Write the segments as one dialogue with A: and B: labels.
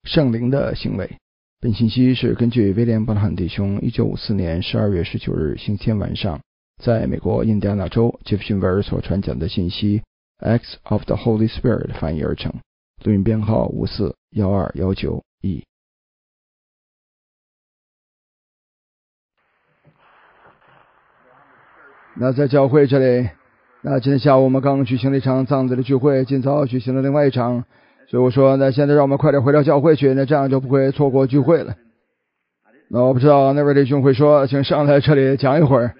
A: 圣灵的行为。本信息是根据威廉·伯特汉弟兄1954年12月19日星期天晚上在美国印第安纳州杰弗逊维尔所传讲的信息 Acts of the Holy Spirit 翻译而成，录音编号541219E。那在教会这里，那今天下午我们刚举行了一场葬礼的聚会，今早举行了另外一场，所以我说那现在让我们快点回到教会去，那这样就不会错过聚会了。那我不知道那位弟兄会说请上来这里讲一会儿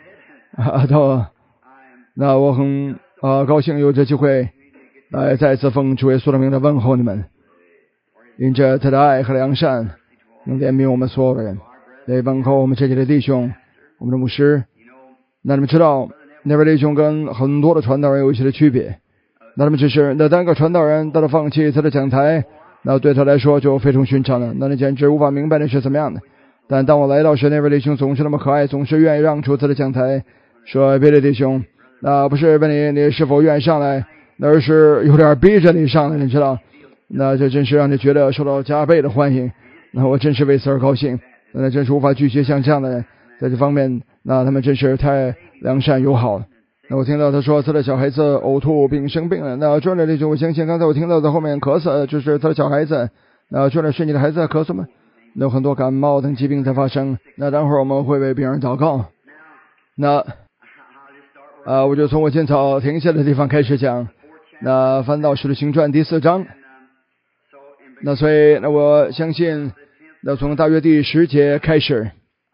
A: 那我很高兴有这机会来再次奉主耶稣的名的问候你们，因着他的爱和良善能怜悯我们所有的人，来问候我们这里的弟兄，我们的牧师。那你们知道那位弟兄跟很多的传道人有一些的区别，那他们只是那单个传道人他的放弃他的讲台，那对他来说就非同寻常了，那你简直无法明白那是怎么样的。但当我来到时，那位弟兄总是那么可爱，总是愿意让出他的讲台，说别的弟兄那不是问你是否愿意上来，而是有点逼着你上来，你知道，那这真是让你觉得受到加倍的欢迎，那我真是为此而高兴，那真是无法拒绝像这样的人，在这方面那他们真是太良善友好了。那我听到他说他的小孩子呕吐并生病了，那专业弟兄我相信刚才我听到在后面咳嗽，就是他的小孩子，那专业是你的孩子在咳嗽吗？有很多感冒等疾病在发生，那待会儿我们会为病人祷告。那我就从我今早停下的地方开始讲，那翻到使徒行传第4章，那所以那我相信那从大约第10节开始，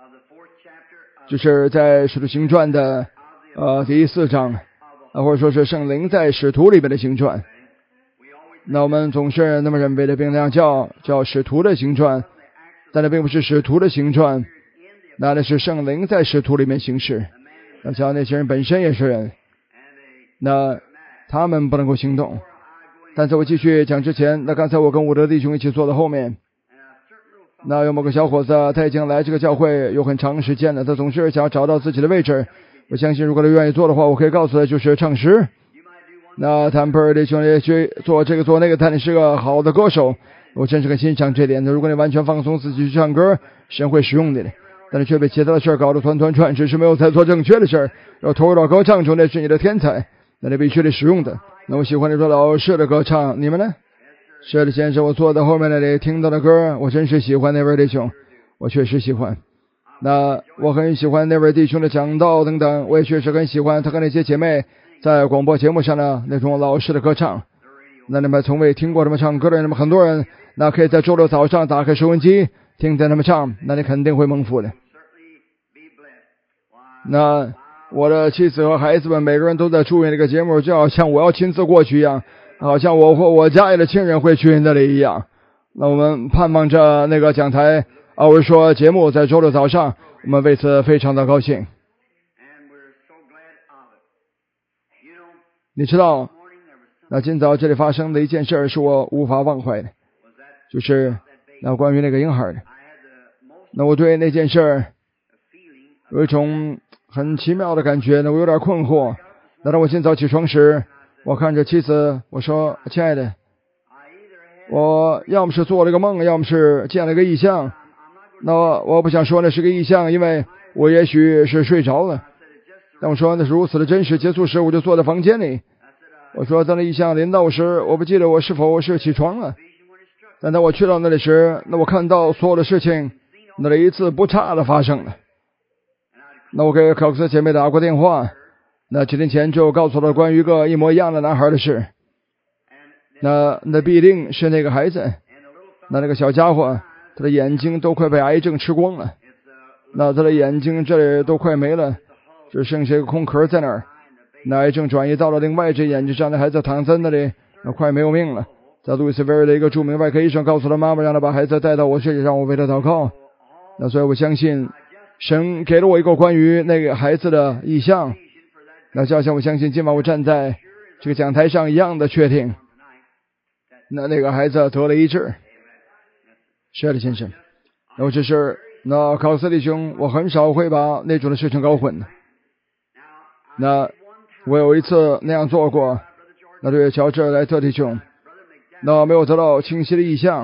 A: 就是在使徒行传的第4章或者说是圣灵在使徒里面的行传，那我们总是那么认为的，并那样叫使徒的行传，但那并不是使徒的行传，那是圣灵在使徒里面行事。那像那些人本身也是人，那他们不能够行动。但在我继续讲之前，那刚才我跟我的弟兄一起坐在后面，那有某个小伙子他已经来这个教会有很长时间了，他总是想要找到自己的位置，我相信如果他愿意做的话，我可以告诉他就是唱诗。那坦普尔弟兄也去做这个做那个，但你是个好的歌手，我真是很欣赏这点的。如果你完全放松自己去唱歌，神会使用你的，但是却被其他的事搞得团团转，只是没有在做正确的事，要投入到歌唱中，那是你的天才，那你必须得使用的。那我喜欢你说老式的歌唱，你们呢？是的先生，我坐在后面那里听到的歌，我真是喜欢那位弟兄，我确实喜欢。那我很喜欢那位弟兄的讲道等等，我也确实很喜欢他和那些姐妹在广播节目上的那种老式的歌唱。那你们从未听过他们唱歌的人，那么很多人那可以在周六早上打开收音机听见他们唱，那你肯定会蒙福的。那我的妻子和孩子们每个人都在注意这个节目，就好像我要亲自过去一样，好像我或我家里的亲人会去那里一样。那我们盼望着那个讲台我是说节目在周六早上，我们为此非常的高兴。你知道那今早这里发生的一件事是我无法忘怀的，就是那关于那个婴孩的。那我对那件事有一种很奇妙的感觉，那我有点困惑。那当我今早起床时，我看着妻子，我说亲爱的，我要么是做了个梦，要么是见了个异象。那我不想说那是个异象，因为我也许是睡着了。但我说那是如此的真实。结束时我就坐在房间里，我说当那异象临到时，我不记得我是否是起床了。但当我去到那里时，那我看到所有的事情那里一字不差的发生了。那我给考克斯姐妹打过电话，那几天前就告诉了关于一个一模一样的男孩的事。那必定是那个孩子，那个小家伙他的眼睛都快被癌症吃光了，那他的眼睛这里都快没了，只剩下一个空壳在那儿。那癌症转移到了另外一只眼睛上，那孩子躺在那里，那快没有命了。在路易斯维尔的一个著名外科医生告诉他妈妈，让他把孩子带到我这里，让我为他祷告。那所以我相信神给了我一个关于那个孩子的意象，那就好像我相信今晚我站在这个讲台上一样的确定，那个孩子得了医治。是的先生，那我只是那考斯弟兄，我很少会把那种的事情搞混。那我有一次那样做过，那对乔治莱特弟兄，那没有得到清晰的意象，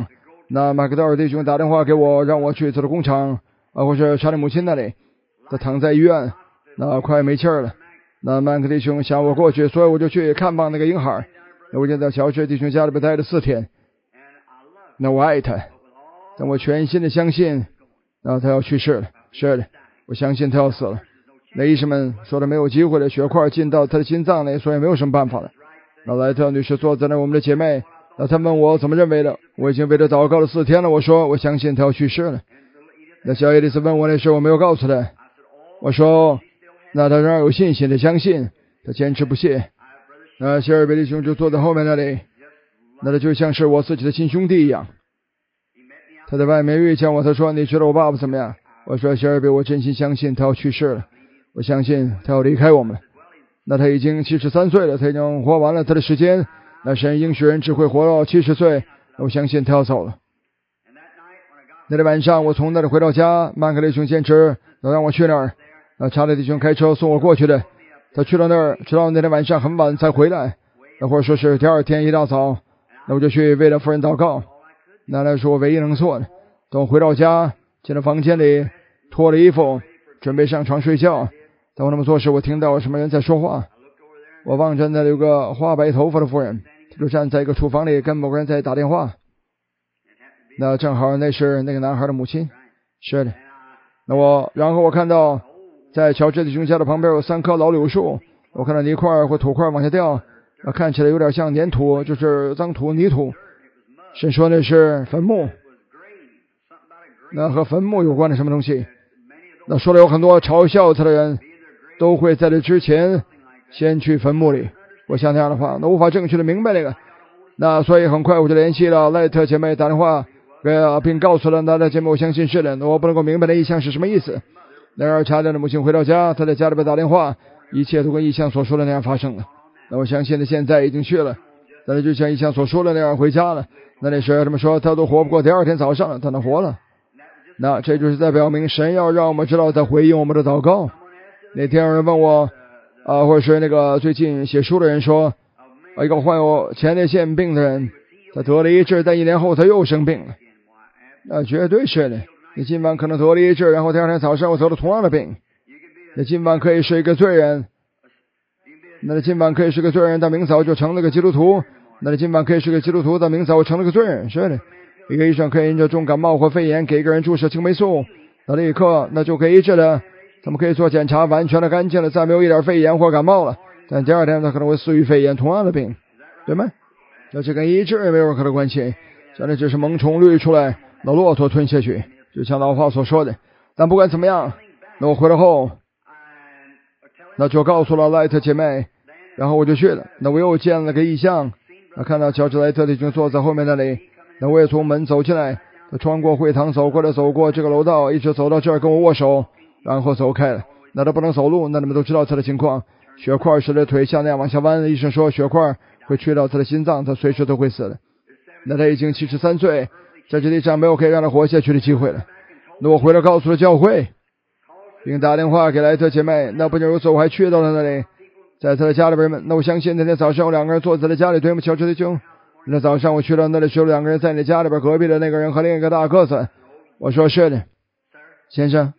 A: 那麦克道尔弟兄打电话给我，让我去他的工厂或是查理母亲那里，他躺在医院，那快没气儿了。那麦克弟兄想我过去，所以我就去看望那个婴孩。那我就在乔治弟兄家里边待了4天。那我爱他，但我全心的相信，那他要去世了。是的，我相信他要死了。那医生们说他没有机会了，血块进到他的心脏里，所以没有什么办法了。那莱特女士坐在那，我们的姐妹，那她问我怎么认为的，我已经为他祷告了4天了。我说我相信他要去世了。那小叶丽丝问我那时候，我没有告诉他。我说那他仍然有信心的相信，他坚持不懈。那谢尔贝弟兄就坐在后面那里，那他就像是我自己的亲兄弟一样。他在外面遇见我，他说你觉得我爸爸怎么样？我说谢尔贝，我真心相信他要去世了，我相信他要离开我们了。那他已经73岁了，他已经活完了他的时间。那神应许人只会活到70岁，我相信他要走了。那天晚上我从那里回到家，曼克弟兄坚持要让我去那儿，查理弟兄开车送我过去的。他去到那儿，直到那天晚上很晚才回来。那或者说是第2天一大早，那我就去为了夫人祷告。那是我唯一能做的。等我回到家，进了房间里，脱了衣服，准备上床睡觉。当我那么做时，我听到什么人在说话。我望着那里有个花白头发的妇人，她就站在一个厨房里跟某个人在打电话。那正好那是那个男孩的母亲。是的。然后我看到在乔治弟兄家的旁边有3棵老柳树，我看到泥块或土块往下掉，看起来有点像粘土，就是脏土泥土。神说那是坟墓。那和坟墓有关的什么东西？那说了有很多嘲笑他的人都会在这之前先去坟墓里。我像那样的话，那无法正确的明白那个。那所以很快我就联系了赖特姐妹，打电话并告诉了那的姐妹，我相信是的。那我不能够明白那异象是什么意思。然而查理的母亲回到家，她在家里边打电话，一切都跟异象所说的那样发生了。那我相信他现在已经去了，但是就像异象所说的那样回家了。那时他们说他都活不过第2天早上了，他能活了。那这就是在表明神要让我们知道在回应我们的祷告。那天有人问我或者是那个最近写书的人说一个患有前列腺病的人，他得了医治，但1年后他又生病了。那绝对是的。你今晚可能得了医治，然后第2天早上我得了同样的病。你今晚可以是一个罪人，那今晚可以是个罪人，但明早就成了个基督徒。那今晚可以是个基督徒，但明早成了个罪人。是的。一个医生可以因着重感冒或肺炎给一个人注射青霉素，那立刻那就可以医治了。他们可以做检查，完全的干净了，再没有一点肺炎或感冒了。但第2天他可能会死于肺炎同样的病，对吗？这跟医治也没有任何的关系。这只是萌虫滤出来，那骆驼吞下去，就像老话所说的。但不管怎么样，那我回来后，那就告诉了莱特姐妹，然后我就去了。那我又见了个异象，那看到乔治莱特已经坐在后面那里。那我也从门走进来，他穿过会堂走过这个楼道，一直走到这儿跟我握手，然后走开了。那他不能走路，那你们都知道他的情况，血块使得腿像那样往下弯，医生说血块会去到他的心脏，他随时都会死的。那他已经73岁，在这地上没有可以让他活下去的机会了。那我回来告诉了教会，并打电话给莱特姐妹。那不仅如此，我还去到了那里，在他的家里边。那我相信那天早上有2个人坐在他的家里，对吗？乔治弟兄。那早上我去到那里时，有2个人在你家里边，隔壁的那个人和另一个大个子。我说是的，先生，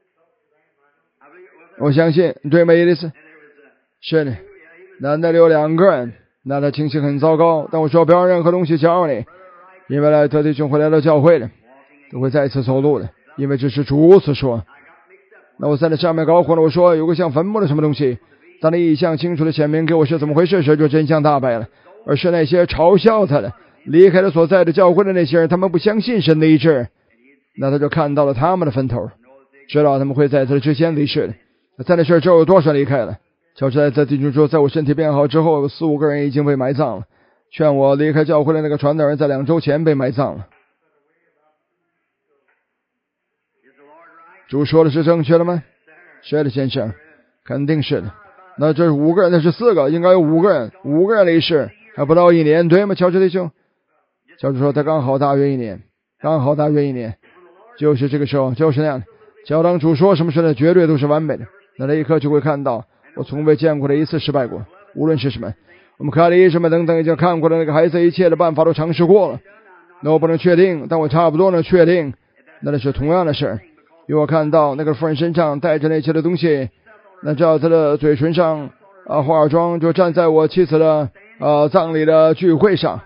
A: 我相信，对吗，伊丽丝？是的。那里有2个人，那他情形很糟糕，但我说不要任何东西搅扰你，因为莱特弟兄会来到教会的，都会再次走路的，因为这是主所说。那我在那上面搞混了，我说有个像坟墓的什么东西，当那异象清楚的显明给我是怎么回事时，就真相大白了。而是那些嘲笑他的、离开了所在的教会的那些人，他们不相信神的医治，那他就看到了他们的坟头，知道他们会在他的之前离世的。在那事之后有多少离开了？乔治在弟兄说，在我身体变好之后，有4、5个人已经被埋葬了。劝我离开教会的那个传道人在2周前被埋葬了。主说的是正确的吗？是的，先生，肯定是的。那这是5个人，那是4个，应该有5个人，5个人离世，还不到1年，对吗？乔治弟兄，乔治说他刚好大约1年，就是这个时候，就是那样的。教当主说什么事呢？绝对都是完美的。那一刻就会看到，我从未见过的一次失败过，无论是什么。我们看了医生们等等已经看过的那个孩子，一切的办法都尝试过了， 那我不能确定，但我差不多能确定，那是同样的事。因为我看到那个妇人身上带着那些的东西，那照她的嘴唇上化妆，就站在我妻子的葬礼的聚会上。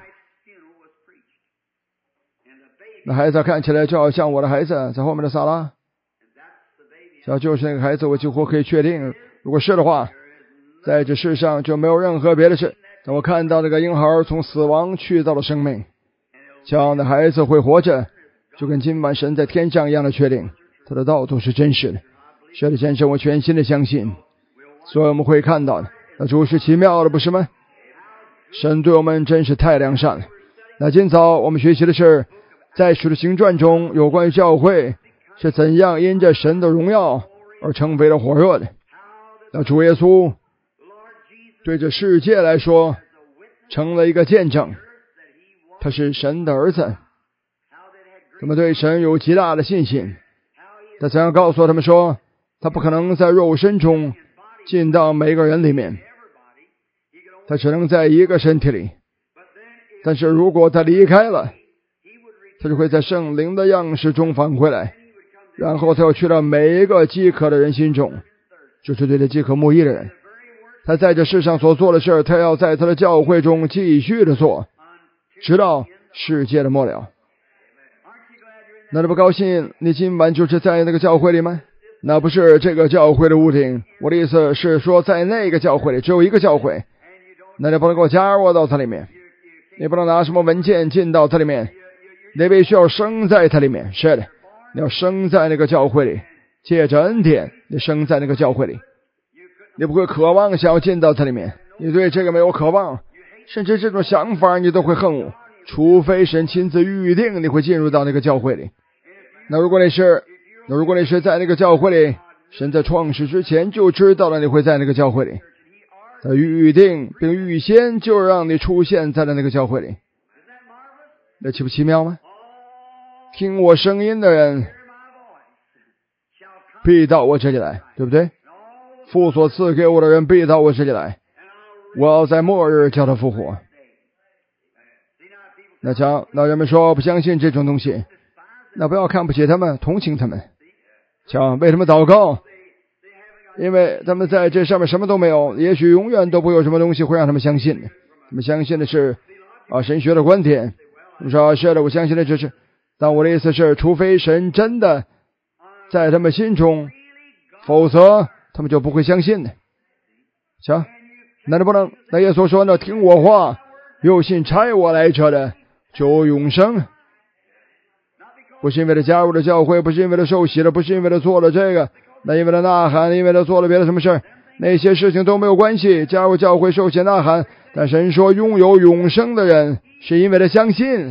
A: 那孩子看起来就好像我的孩子，在后面的萨拉，这就是那个孩子，我几乎可以确定，如果是的话，在这世上就没有任何别的事。当我看到那个婴孩从死亡去到了生命，这样的孩子会活着，就跟今晚神在天上一样的确定他的道都是真实的。是的，先生，我全心的相信，所以我们会看到的，那主是奇妙的，不是吗？神对我们真是太良善了。那今早我们学习的是在使徒行传中有关于教会是怎样因着神的荣耀而成为了火热的。那主耶稣对这世界来说成了一个见证，他是神的儿子，他们对神有极大的信心。他怎样告诉他们说，他不可能在肉身中进到每个人里面，他只能在一个身体里，但是如果他离开了，他就会在圣灵的样式中返回来，然后他要去到每一个饥渴的人心中，就是对这饥渴慕义的人。他在这世上所做的事，他要在他的教会中继续的做，直到世界的末了。那你不高兴你今晚就是在那个教会里吗？那不是这个教会的屋顶，我的意思是说在那个教会里只有一个教会，那你不能够加入到它里面，你不能拿什么文件进到它里面，你必须要生在它里面。是的，你要生在那个教会里，借着恩典你生在那个教会里，你不会渴望想要进到它里面，你对这个没有渴望，甚至这种想法你都会恨恶，除非神亲自预定你会进入到那个教会里。那如果你是在那个教会里，神在创世之前就知道了你会在那个教会里，他预定并预先就让你出现在了那个教会里，那奇不奇妙吗？听我声音的人必到我这里来，对不对？父所赐给我的人必到我这里来，我要在末日叫他复活。那人们说不相信这种东西，那不要看不起他们，同情他们。为什么祷告？因为他们在这上面什么都没有，也许永远都不会有什么东西会让他们相信的。他们相信的是神学的观点。他们说是的，我相信的这是，但我的意思是，除非神真的在他们心中，否则他们就不会相信的。那不能，那耶稣说呢，听我话，有信差我来者的就有永生。不是因为他加入了教会，不是因为他受洗了，不是因为他做了这个，那因为他呐喊，因为他做了别的什么事，那些事情都没有关系。加入教会受洗呐喊，但神说拥有永生的人是因为他相信。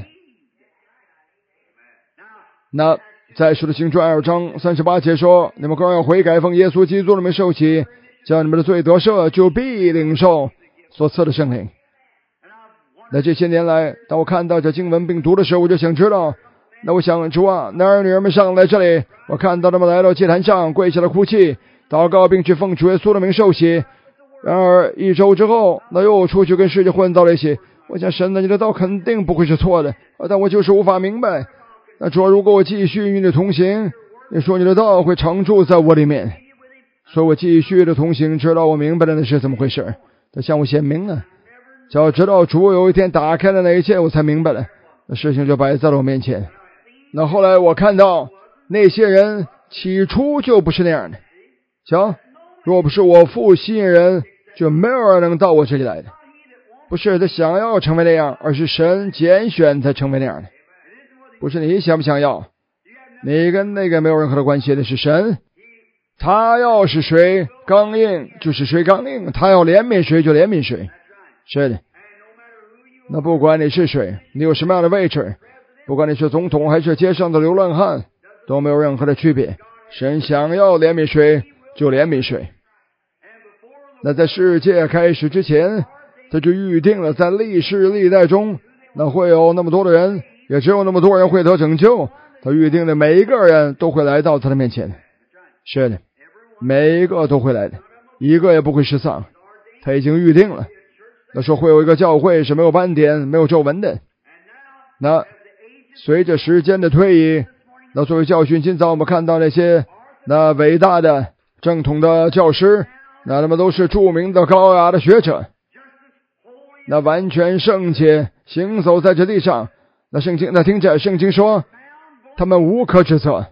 A: 那在使徒行传2章38节说，你们若要悔改，奉耶稣基督的名受洗，叫你们的罪得赦，就必领受所赐的圣灵。那这些年来，当我看到这经文并读的时候，我就想知道，那我想主啊，男儿女儿们上来这里，我看到他们来到祭坛上跪下了哭泣祷告，并去奉主耶稣的名受洗。然而1周之后，那又出去跟世界混到了一起。我想神的你的道肯定不会是错的，但我就是无法明白。那主啊，如果我继续与你同行，你说你的道会常住在我里面，所以我继续的同行，直到我明白了那是怎么回事。他向我显明了，只要知道主有一天打开了那一切，我才明白了，那事情就摆在了我面前。那后来我看到那些人起初就不是那样的，若不是我父吸引人，就没有人能到我这里来的。不是他想要成为那样，而是神拣选才成为那样的。不是你想不想要，你跟那个没有任何的关系的，是神。他要是谁刚硬就是谁刚硬，他要怜悯谁就怜悯谁。是的，那不管你是谁，你有什么样的位置，不管你是总统还是街上的流浪汉，都没有任何的区别。神想要怜悯谁就怜悯谁。那在世界开始之前，他就预定了在历世历代中，那会有那么多的人，也只有那么多人会得拯救。他预定的每一个人都会来到他的面前。是的，每一个都会来的，一个也不会失丧。他已经预定了，那说会有一个教会是没有斑点没有皱纹的。那随着时间的推移，那作为教训，今早我们看到那些那伟大的正统的教师，那他们都是著名的高雅的学者，那完全圣洁行走在这地上。那圣经，那听着圣经说他们无可指责，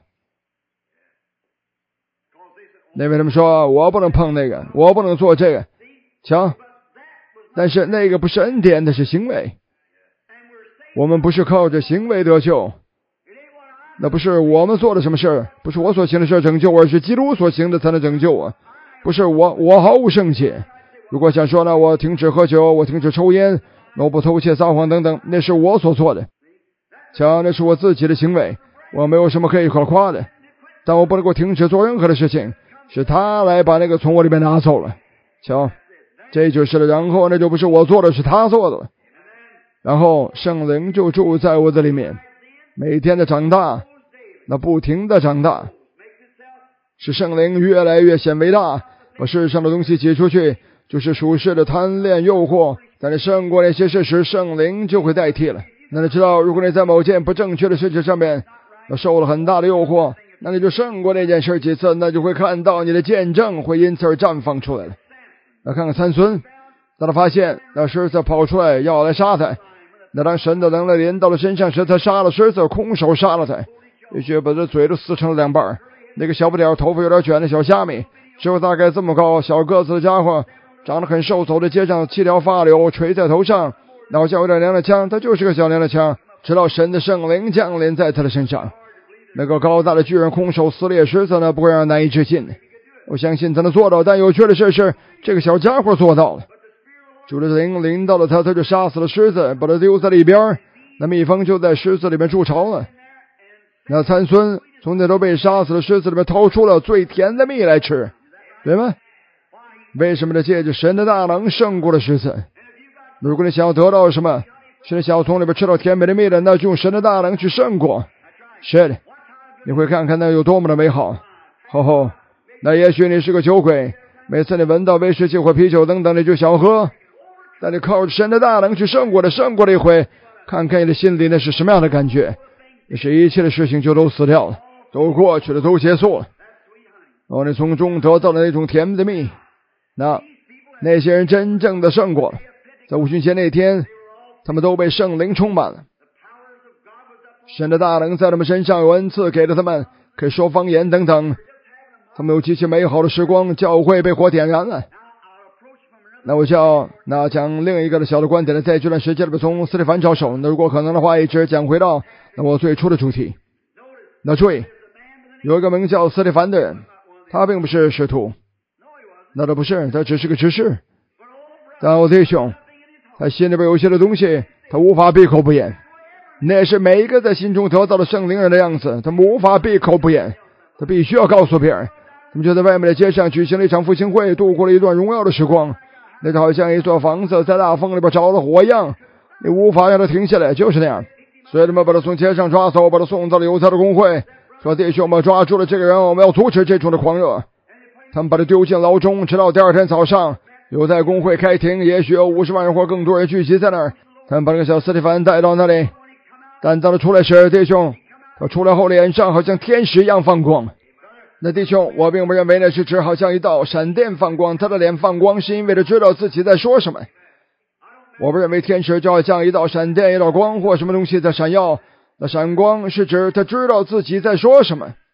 A: 那为什么说我不能碰那个，我不能做这个？瞧，但是那个不是恩典，那是行为。我们不是靠着行为得救，那不是我们做的什么事，不是我所行的事拯救我，而是基督所行的才能拯救我。不是我毫无圣洁。如果想说呢，我停止喝酒，我停止抽烟，我不偷窃撒谎等等，那是我所做的。瞧，那是我自己的行为，我没有什么可以可夸的。但我不能够停止做任何的事情，是他来把那个从我里面拿走了。瞧，这就是了。然后那就不是我做的，是他做的。然后圣灵就住在我的里面，每天的长大，那不停的长大，使圣灵越来越显伟大，把世上的东西挤出去，就是属世的贪恋诱惑。但是胜过那些事时，圣灵就会代替了。那你知道，如果你在某件不正确的事情上面受了很大的诱惑，那你就胜过那件事几次，那就会看到你的见证会因此而绽放出来了。那看看参孙，当他发现那狮子跑出来要来杀他，那当神的能力临到了身上时，他杀了狮子，空手杀了他，也许把他嘴都撕成了两半。那个小不点头发有点卷的小虾米，只有大概这么高，小个子的家伙，长得很瘦，走在街上7条发绺垂在头上，好像有点踉踉跄，他就是个小踉跄跄。直到神的圣灵降临在他的身上，那个高大的巨人空手撕裂狮子呢，不会让人难以置信。我相信他能做到，但有趣的事是，这个小家伙做到了。主的灵临到了他，他就杀死了狮子，把他丢在了一边。那蜜蜂就在狮子里面筑巢了。那参孙从那头被杀死的狮子里面掏出了最甜的蜜来吃，对吗？为什么呢？借着神的大能胜过了狮子。如果你想要得到什么，是你想要从里面吃到甜美的蜜的，那就用神的大能去胜过。是的，你会看看那有多么的美好。那也许你是个酒鬼，每次你闻到威士忌或啤酒等等，你就想喝。但你靠着神的大能去胜过了一回，看看你的心里那是什么样的感觉。那是一切的事情就都死掉了，都过去了，都结束了。你从中得到了那种甜的蜜。那些人真正的胜过了。在五旬节那天，他们都被圣灵充满了。神的大能在他们身上有恩赐给了他们，可以说方言等等。他们有极其美好的时光，教会被火点燃了。那我就要讲另一个的小的观点呢，在这段时间里面从斯蒂凡着手。那如果可能的话，一直讲回到我最初的主题。那注意，有一个名叫斯蒂凡的人，他并不是使徒，那他不是，他只是个执事。但我弟兄，他心里边有些的东西，他无法闭口不言。那是每一个在心中得到的圣灵人的样子，他们无法闭口不言，他必须要告诉别人。他们就在外面的街上举行了一场复兴会，度过了一段荣耀的时光。那就好像一座房子在大风里边着了火一样，你无法让它停下来，就是那样。所以他们把他从街上抓走，把他送到了犹太的公会，说弟兄们抓住了这个人，我们要阻止这种的狂热。他们把他丢进牢中，直到第二天早上，犹太公会开庭，也许有50万人或更多人聚集在那儿。他们把那个小斯蒂凡带到那里，但当他出来时，弟兄，他出来后脸上好像天使一样放光。那弟兄，我并不认为那是指好像一道闪电放光，他的脸放光是因为他知道自己在说什么。我不认为天使就好像一道闪电、一道光或什么东西在闪耀，那闪光是指他知道自己在说什么。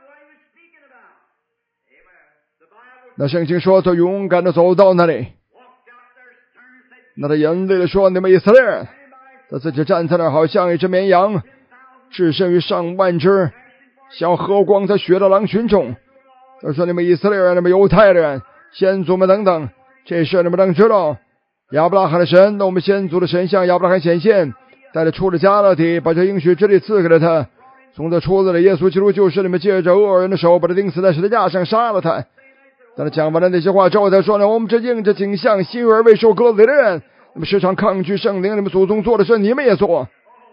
A: 那圣经说他勇敢地走到那里，那他严厉地说，你们以色列人，他自己站在那儿好像一只绵羊，置身于上万只像喝光在血的狼群中。他说，你们以色列人，你们犹太人，先祖们等等，这事你们能知道。亚伯拉罕的神，那我们先祖的神向亚伯拉罕显现，带他出了迦勒底，把这应许之地赐给了他。从这出来的耶稣基督，就是你们借着恶人的手把他钉死在十字架上，杀了他。当他讲完了那些话之后，他说呢，我们这应着景象新而未受割礼的人，你们时常抗拒圣灵，你们祖宗做的事你们也做。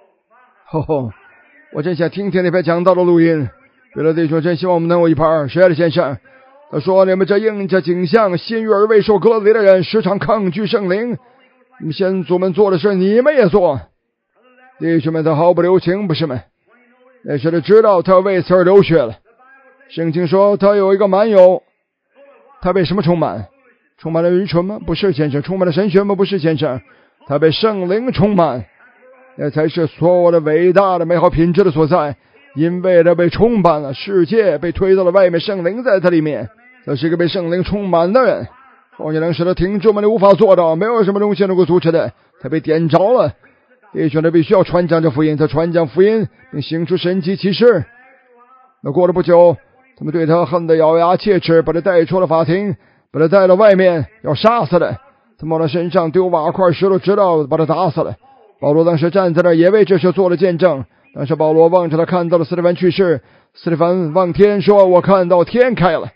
A: 我真想听听那篇讲道的录音。别的弟兄真希望我们能有一盘。谁的先生？他说，你们这应着景象新而未受割礼的人，时常抗拒圣灵，你们先祖们做的事你们也做。 弟兄们，他毫不留情，不是吗？那时他知道他为此而流血了。圣经说他有一个满友，他被什么充满？充满了愚蠢吗？不是，先生。充满了神学吗？不是，先生。他被圣灵充满，那才是所有的伟大的美好品质的所在。因为他被充满了，世界被推到了外面，圣灵在他里面。他是一个被圣灵充满的人。后你能使他停住吗？你无法做到，没有什么东西能够阻止的。他被点着了，弟兄，他必须要传讲这福音，他传讲福音并行出神迹奇事。那过了不久，他们对他恨得咬牙切齿，把他带出了法庭，把他带到外面要杀死了。他们往他身上丢瓦块石头，直到把他打死了。保罗当时站在那儿，也为这事做了见证。当时保罗望着他，看到了斯蒂凡去世。斯蒂凡望天说：我看到天开了，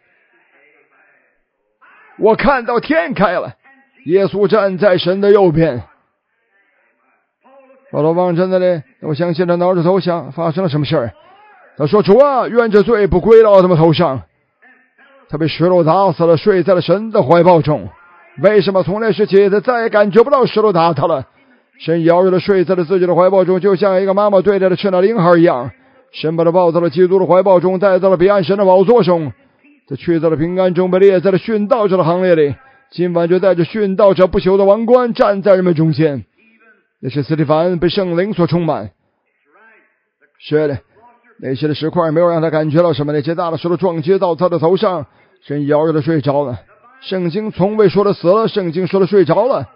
A: 我看到天开了，耶稣站在神的右边。保罗望着那里，我相信他挠着头想，发生了什么事儿？他说：主啊，愿这罪不归到他们头上。他被石头打死了，睡在了神的怀抱中。为什么从那时起他再也感觉不到石头打他了？神摇着他睡在了自己的怀抱中，就像一个妈妈对着他吃奶的婴孩一样。神把他抱到了基督的怀抱中，带到了彼岸神的宝座上。他去到了平安中，被列在了殉道者的行列里。今晚就带着殉道者不朽的王冠站在人们中间。那是斯蒂凡被圣灵所充满。是的，那些的石块没有让他感觉到什么，那些大的石头撞击到他的头上。神摇着他睡着了。圣经从未说他死了，圣经说他睡着了。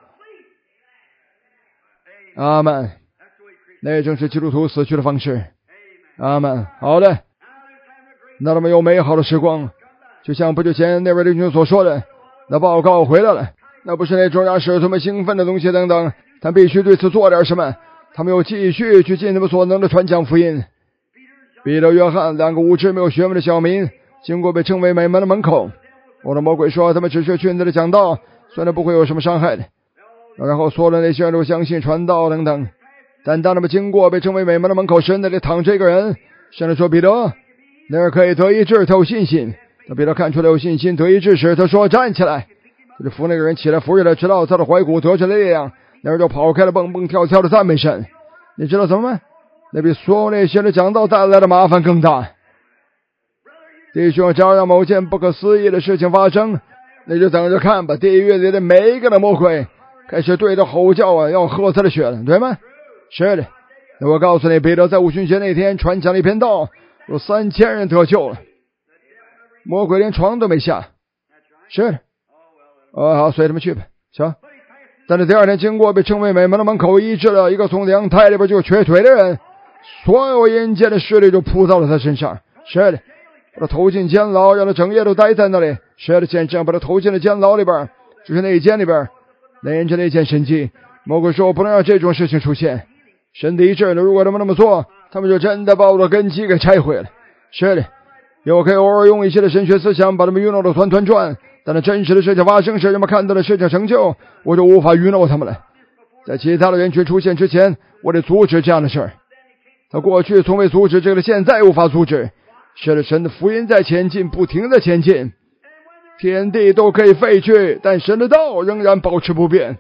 A: 阿们。那正是基督徒死去的方式。阿们。好的，那他们有美好的时光，就像不久前那位弟兄所说的，那报告回来了，那不是那种让使徒们兴奋的东西等等，他必须对此做点什么。他们又继续去尽他们所能的传讲福音。彼得、约翰两个无知没有学问的小民，经过被称为美门的门口。我的魔鬼说他们只是去那里讲道，虽然不会有什么伤害的。然后所有的那些人都相信传道等等。但当他们经过被称为美门的门口时，那里躺着一个人。圣灵说：彼得，那儿可以得医治，他有信心。当彼得看出来有信心得医治时，他说：站起来。他就扶那个人起来，扶着他，直到他的怀骨得着了力量。那人就跑开了，蹦蹦跳跳的赞美神。你知道什么吗？那比所有那些人讲道带来的麻烦更大。弟兄，只要让某件不可思议的事情发生，那就等着看吧。地狱里的每一个的魔鬼开始对着吼叫啊，要喝他的血了，对吗？是的。我告诉你，彼得在五旬节那天传讲了一篇道，有3000人得救了，魔鬼连床都没下。是的。好，随他们去吧。行。但是第二天经过被称为美门的门口，医治了一个从娘胎里边就瘸腿的人，所有阴间的势力就扑到了他身上。是的。把他投进监牢，让他整夜都待在那里。谁的见证把他投进了监牢里边，就是那一间里边，连着那件神迹。魔鬼说不能让这种事情出现。神的医治，如果他们那么做，他们就真的把我的根基给拆毁了。是的，我可以偶尔用一些的神学思想把他们愚弄得团团转，但是真实的事情发生时，人们看到的事情成就，我就无法愚弄他们了。在其他的人群出现之前，我得阻止这样的事儿。他过去从未阻止，这个现在无法阻止。是的，神的福音在前进，不停的前进。天地都可以废去，但神的道仍然保持不变。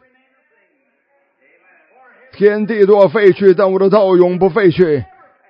A: 天地都要废去，但我的道永不废去。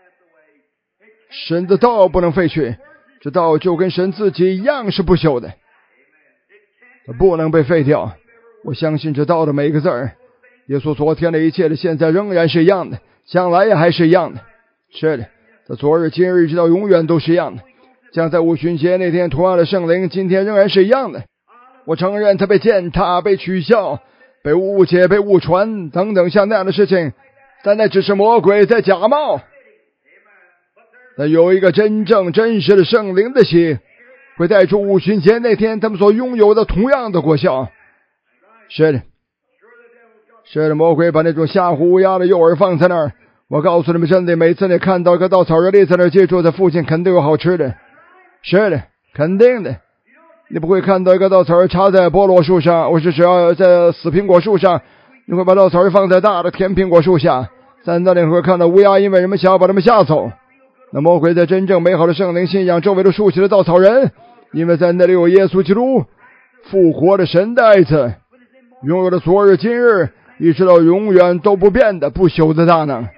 A: 神的道不能废去，这道就跟神自己一样是不朽的，它不能被废掉。我相信这道的每一个字儿，耶稣昨天的一切的现在仍然是一样的，将来也还是一样的。是的，他昨日今日直到永远都是一样的。将在五旬节那天同样的圣灵今天仍然是一样的。我承认他被践踏，被取笑，被误解，被误传等等像那样的事情，但那只是魔鬼在假冒。那有一个真正真实的圣灵的喜，会带出五旬节那天他们所拥有的同样的果效。是的，是的，魔鬼把那种吓唬乌鸦的诱饵放在那儿。我告诉你们真的，每次你看到一个稻草人立在那儿，记住他附近肯定有好吃的。是的，肯定的。你不会看到一个稻草人插在菠萝树上，或是只要在死苹果树上，你会把稻草人放在大的甜苹果树下。在那里会看到乌鸦，因为人们想要把他们吓走。那魔鬼在真正美好的圣灵信仰周围都竖起了稻草人，因为在那里有耶稣基督复活的神的爱子，拥有了昨日今日一直到永远都不变的不朽的大能。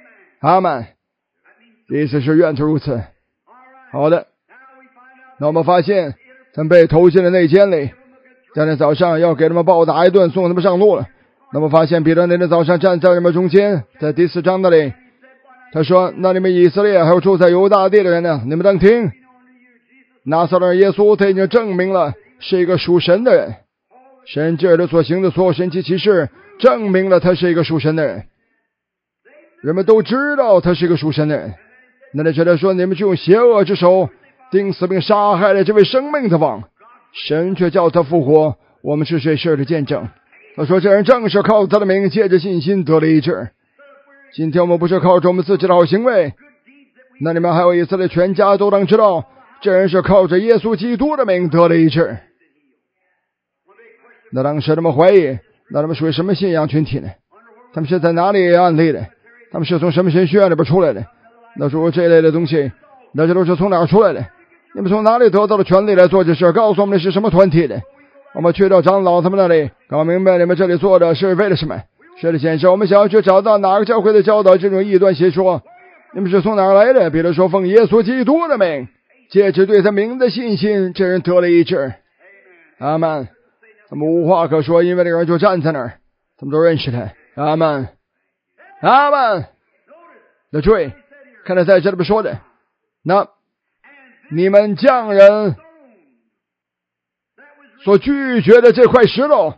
A: 阿们。意思是愿主如此。好的，那我们发现他们被投进了内监里，第二天早上要给他们暴打一顿，送他们上路了。那么发现彼得那天早上站在你们中间，在第4章那里他说，那你们以色列还有住在犹大地的人呢，你们当听，拿撒勒人耶稣他已经证明了是一个属神的人，神借着所行的所有神奇奇事证明了他是一个属神的人，人们都知道他是一个属神的人。那他觉得说，你们就用邪恶之手钉死并杀害了这位生命的王，神却叫他复活，我们是这事的见证。他说这人正是靠他的名借着信心得了医治。今天我们不是靠着我们自己的好行为，那你们还有以色列全家都当知道，这人是靠着耶稣基督的名得了医治。那当时他们怀疑，那他们属于什么信仰群体呢？他们是在哪里安利的？他们是从什么神学院里边出来的？那说这类的东西，那些都是从哪儿出来的？你们从哪里得到的权利来做这事？告诉我们是什么团体的？我们去到长老他们那里，搞明白你们这里做的是为了什么。是的，先生，我们想要去找到哪个教会的教导这种异端邪说。你们是从哪儿来的？比如说奉耶稣基督的名，借着对他名的信心，这人得了医治。阿们。他们无话可说，因为那个人就站在那儿，他们都认识他。阿们，阿们。那注意，看他在这里边说的，那你们匠人所拒绝的这块石头，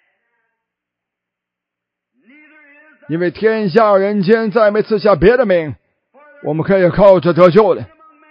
A: 因为天下人间再没赐下别的名，我们可以靠着得救的。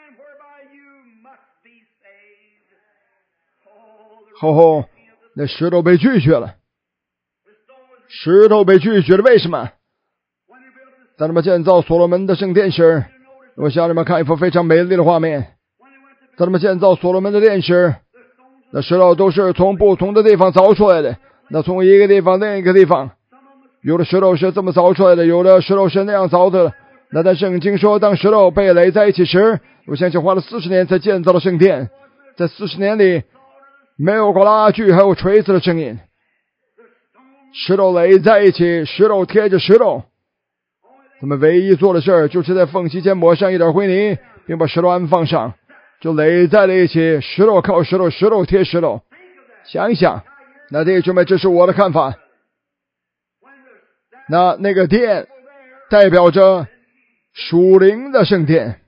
A: 后那石头被拒绝了，石头被拒绝了，为什么？当他们建造所罗门的圣殿时，我想你们看一幅非常美丽的画面。当他们建造所罗门的殿时，那石头都是从不同的地方凿出来的，那从一个地方另一个地方，有的石头是这么凿出来的，有的石头是那样凿的。那在圣经说，当石头被垒在一起时，我相信花了40年才建造了圣殿，在40年里没有过拉锯还有锤子的声音，石头垒在一起，石头贴着石头。他们唯一做的事儿，就是在缝隙间抹上一点灰泥，并把石头安放上，就垒在了一起，石头靠石头，石头贴石头。想一想，那弟兄们，这是我的看法。那个殿代表着属灵的圣殿，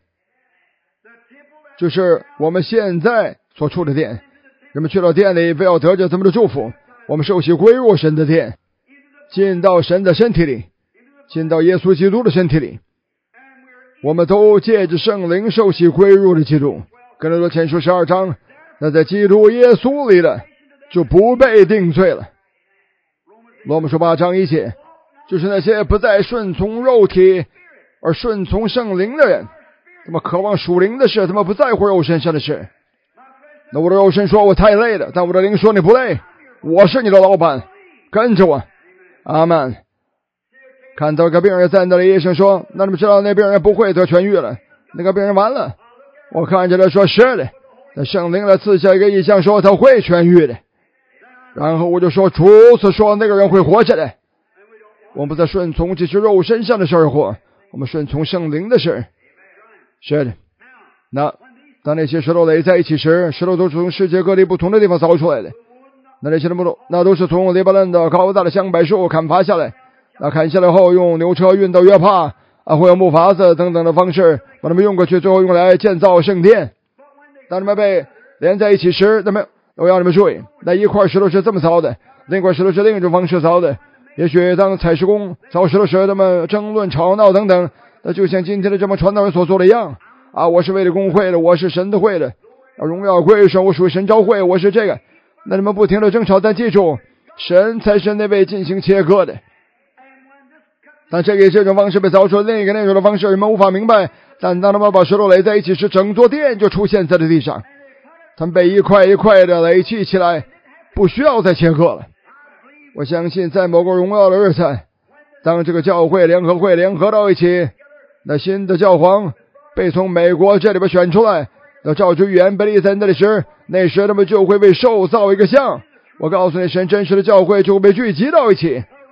A: 就是我们现在所处的殿。人们去到殿里，非要得着他们的祝福，我们受洗归入神的殿，进到神的身体里，进到耶稣基督的身体里，我们都借着圣灵受洗归入了基督。哥林多前书12章，那在基督耶稣里的就不被定罪了。罗马书8章1节，就是那些不再顺从肉体而顺从圣灵的人，他们渴望属灵的事，他们不在乎肉身上的事。那我的肉身说我太累了，但我的灵说你不累，我是你的老板，跟着我。阿们。看到一个病人在那里，医生说，那你们知道那病人不会得痊愈了，那个病人完了。我看着他说是的，那圣灵来赐下一个异象说他会痊愈的。然后我就说主所说那个人会活下来。我们不再顺从这些肉身上的事而活，我们顺从圣灵的事。是的。那当那些石头垒在一起时，石头都是从世界各地不同的地方凿出来的。那些木头，那都是从黎巴嫩的高大的香柏树砍伐下来，那砍下来后用牛车运到约帕或有木筏子等等的方式把它们运过去，最后用来建造圣殿。当它们被连在一起时，我要你们注意，那一块石头是这么凿的，另一块石头是另一种方式凿的。也许当采石工凿石头时，他们争论吵闹等等，那就像今天的这帮传道人所做的一样我是为了公会的，我是神的会的，荣耀归神，我属于神召会，我是这个。那你们不停的争吵，但记住，神才是那位进行切割的。但这种方式被凿出另一个那种的方式，人们无法明白。但当他们把石头垒在一起时，整座殿就出现在了地上，他们被一块一块的垒砌起来，不需要再切割了。我相信在某个荣耀的日子，当这个教会联合会联合到一起，那新的教皇被从美国这里边选出来，要照着预言被立在那里时，那时他们就会被受造一个像。我告诉你，神真实的教会就会被聚集到一起。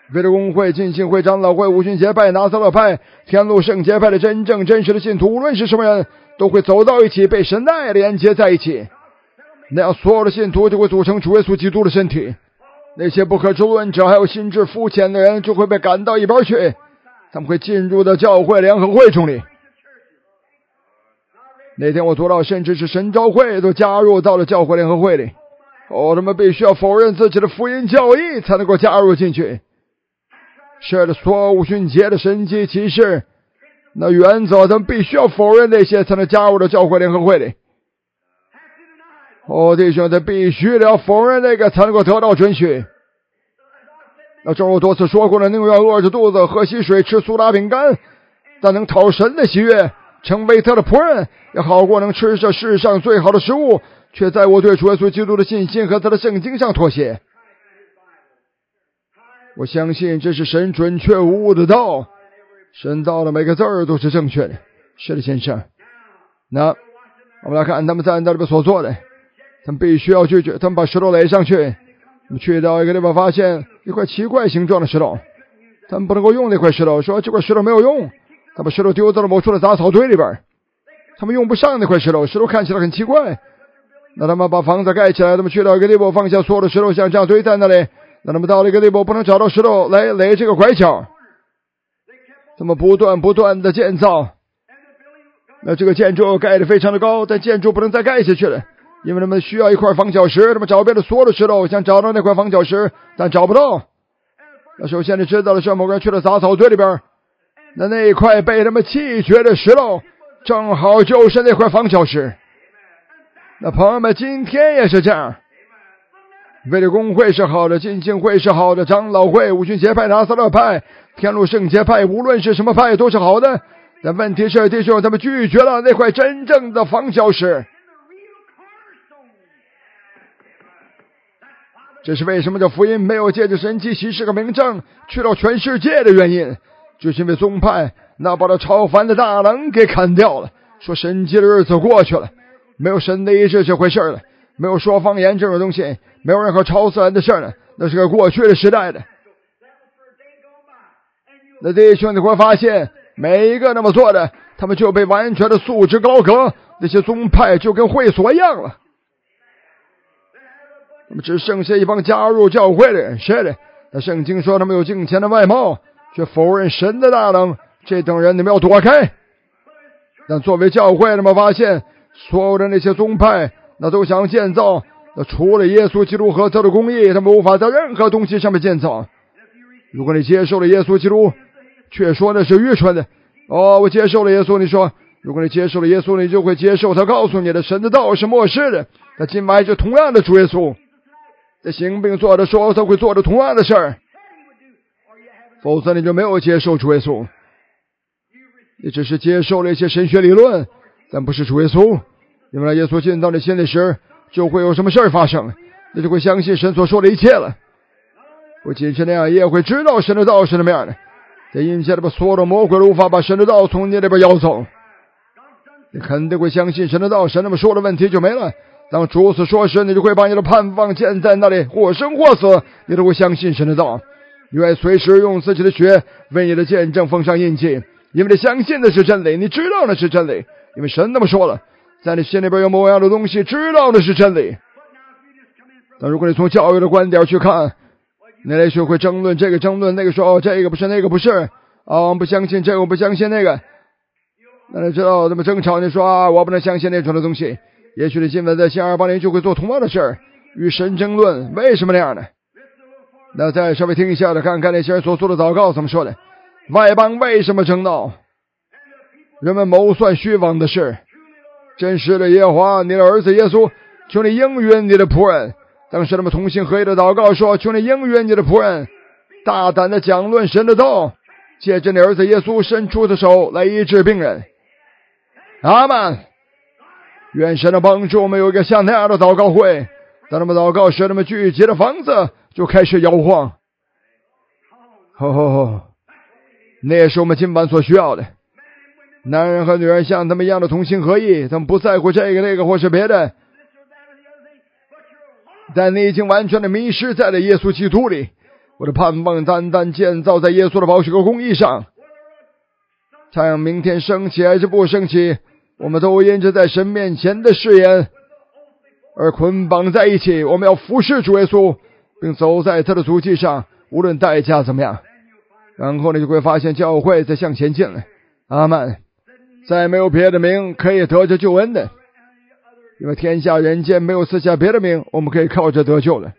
A: 为了公会、浸信会、长老会、五旬节派、拿撒勒派、天路圣节派的真正真实的信徒，无论是什么人，都会走到一起，被神的爱连接在一起。那样所有的信徒就会组成主耶稣基督的身体。那些不可知论者还有心智肤浅的人就会被赶到一边去，他们会进入到教会联合会中里。那天我读到，甚至是神召会都加入到了教会联合会里。他们必须要否认自己的福音教义才能够加入进去。是的，所有五旬节的神迹奇事，那原则他们必须要否认那些才能加入到教会联合会里。弟兄，他必须要否认那个才能够得到准许。那正如我多次说过了，宁愿饿着肚子喝稀水吃苏打饼干，但能讨神的喜悦，成为他的仆人，也好过能吃这世上最好的食物，却在我对主耶稣基督的信心和他的圣经上妥协。我相信这是神准确无误的道，神道的每个字儿都是正确的。是的，先生。那我们来看他们在那里边所做的，他们必须要拒绝，他们把石头垒上去。我们去到一个地方，发现一块奇怪形状的石头，他们不能够用那块石头，说这块石头没有用，他把石头丢到了某处的杂草堆里边，他们用不上那块石头，石头看起来很奇怪。那他们把房子盖起来，他们去到一个地步，放下所有的石头，像这样堆在那里。那他们到了一个地步，不能找到石头来垒这个拐角，他们不断的建造。那这个建筑盖得非常的高，但建筑不能再盖下去了，因为他们需要一块防脚石。他们找遍了所有的石头，想找到那块防脚石，但找不到。那首先你知道的是，某个人去了杂草堆里边，那一块被他们弃绝的石头，正好就是那块防脚石。那朋友们，今天也是这样。为了公会是好的，浸信会是好的，长老会、五旬节派、拿撒勒派、天路圣节派，无论是什么派都是好的。但问题是，弟兄他们拒绝了那块真正的防脚石。这是为什么这福音没有借着神迹奇事和明证去到全世界的原因，就是因为宗派那把他超凡的大能给砍掉了，说神迹的日子过去了，没有神的医治这回事了，没有说方言这种东西，没有任何超自然的事了，那是个过去的时代的。那弟兄你会发现，每一个那么做的，他们就被完全的束之高阁，那些宗派就跟会所一样了。那么只剩下一帮加入教会的人。是的，那圣经说他们有敬虔的外貌，却否认神的大能，这等人你们要躲开。但作为教会，他们发现所有的那些宗派那都想建造，那除了耶稣基督和他的公义，他们无法在任何东西上面建造。如果你接受了耶稣基督，却说那是愚蠢的。我接受了耶稣，你说如果你接受了耶稣，你就会接受他告诉你的神的道是末世的。那今晚是同样的主耶稣，在行并做的说他会做的同样的事儿，否则你就没有接受主耶稣，你只是接受了一些神学理论，但不是主耶稣。因为耶稣进到你心里时，就会有什么事儿发生，你就会相信神所说的一切了。不仅是那样，也会知道神的道是什么样的。在阴间里边，所有的魔鬼都无法把神的道从你那边摇走。你肯定会相信神的道，神那么说的问题就没了。当主所说时，你就会把你的盼望建在那里，或生或死，你都会相信神的道。你愿随时用自己的血为你的见证封上印记，因为你相信的是真理，你知道的是真理，因为神那么说了，在你心里边有某样的东西，知道的是真理。但如果你从教育的观点去看，你来学会争论这个争论那个，说这个不是那个不是我不相信这个，我不相信那个，那你知道怎么争吵？你说我不能相信那种的东西。也许你今晚在新280年就会做同样的事儿，与神争论，为什么那样呢？那再稍微听一下的，看看那些人所做的祷告怎么说的。外邦为什么争闹？人们谋算虚妄的事。真实的耶和华，你的儿子耶稣，求你应允你的仆人。当时他们同心合意的祷告说，求你应允你的仆人，大胆的讲论神的道，借着你儿子耶稣伸出的手来医治病人。阿们。愿神的帮助，我们有一个像那样的祷告会。当他们祷告时，他们聚集的房子就开始摇晃。那也是我们今晚所需要的。男人和女人像他们一样的同心合意，他们不在乎这个那个或是别的，但你已经完全的迷失在了耶稣基督里。 我的盼望单单建造在耶稣的宝血和公义上。太阳明天升起还是不升起，我们都因着在神面前的誓言而捆绑在一起。我们要服侍主耶稣，并走在他的足迹上，无论代价怎么样。然后你就会发现教会在向前进了。阿们。再没有别的名可以得着救恩的，因为天下人间没有赐下别的名我们可以靠着得救的。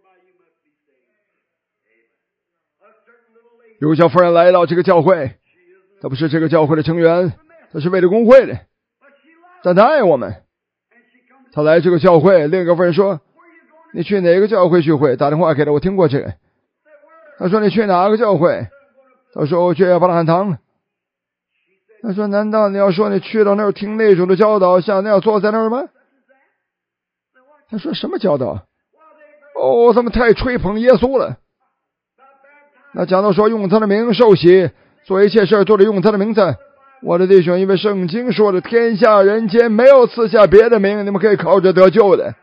A: 有小妇人来到这个教会，她不是这个教会的成员，她是为了公会的，但她爱我们。她来这个教会，另一个妇人说，你去哪个教会聚会？打电话给她，我听过这个。她说，你去哪个教会？她说，我去亚伯拉罕堂。他说，难道你要说你去到那儿听那种的教导，像那样坐在那儿吗？他说，什么教导？他们太吹捧耶稣了。那讲到说用他的名受洗，做一切事都得用他的名字。我的弟兄，因为圣经说的天下人间没有赐下别的名，你们可以靠着得救的。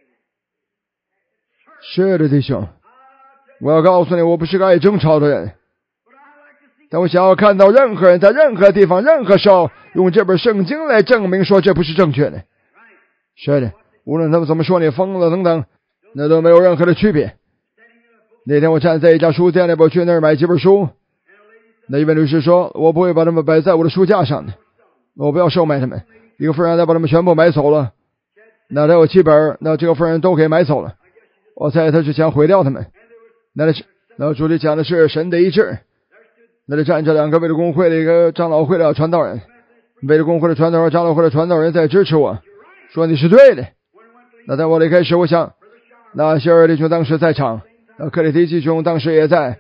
A: 是的，弟兄，我要告诉你，我不是个爱争吵的人，但我想要看到任何人在任何地方任何时候用这本圣经来证明说这不是正确的。是的，无论他们怎么说你疯了等等，那都没有任何的区别。那天我站在一家书店里，我去那儿买几本书，那一位律师说，我不会把他们摆在我的书架上的，我不要售卖他们。一个妇人把他们全部买走了，那他有7本，那这个妇人都给买走了。我猜他是想毁掉他们。那主题讲的是神的医治。那里站着2个为了公会的一个长老会的传道人，为了公会的传道人，长老会的传道人在支持我，说你是对的。那在我离开时，我想那谢尔弟兄当时在场，那克里提弟兄当时也在。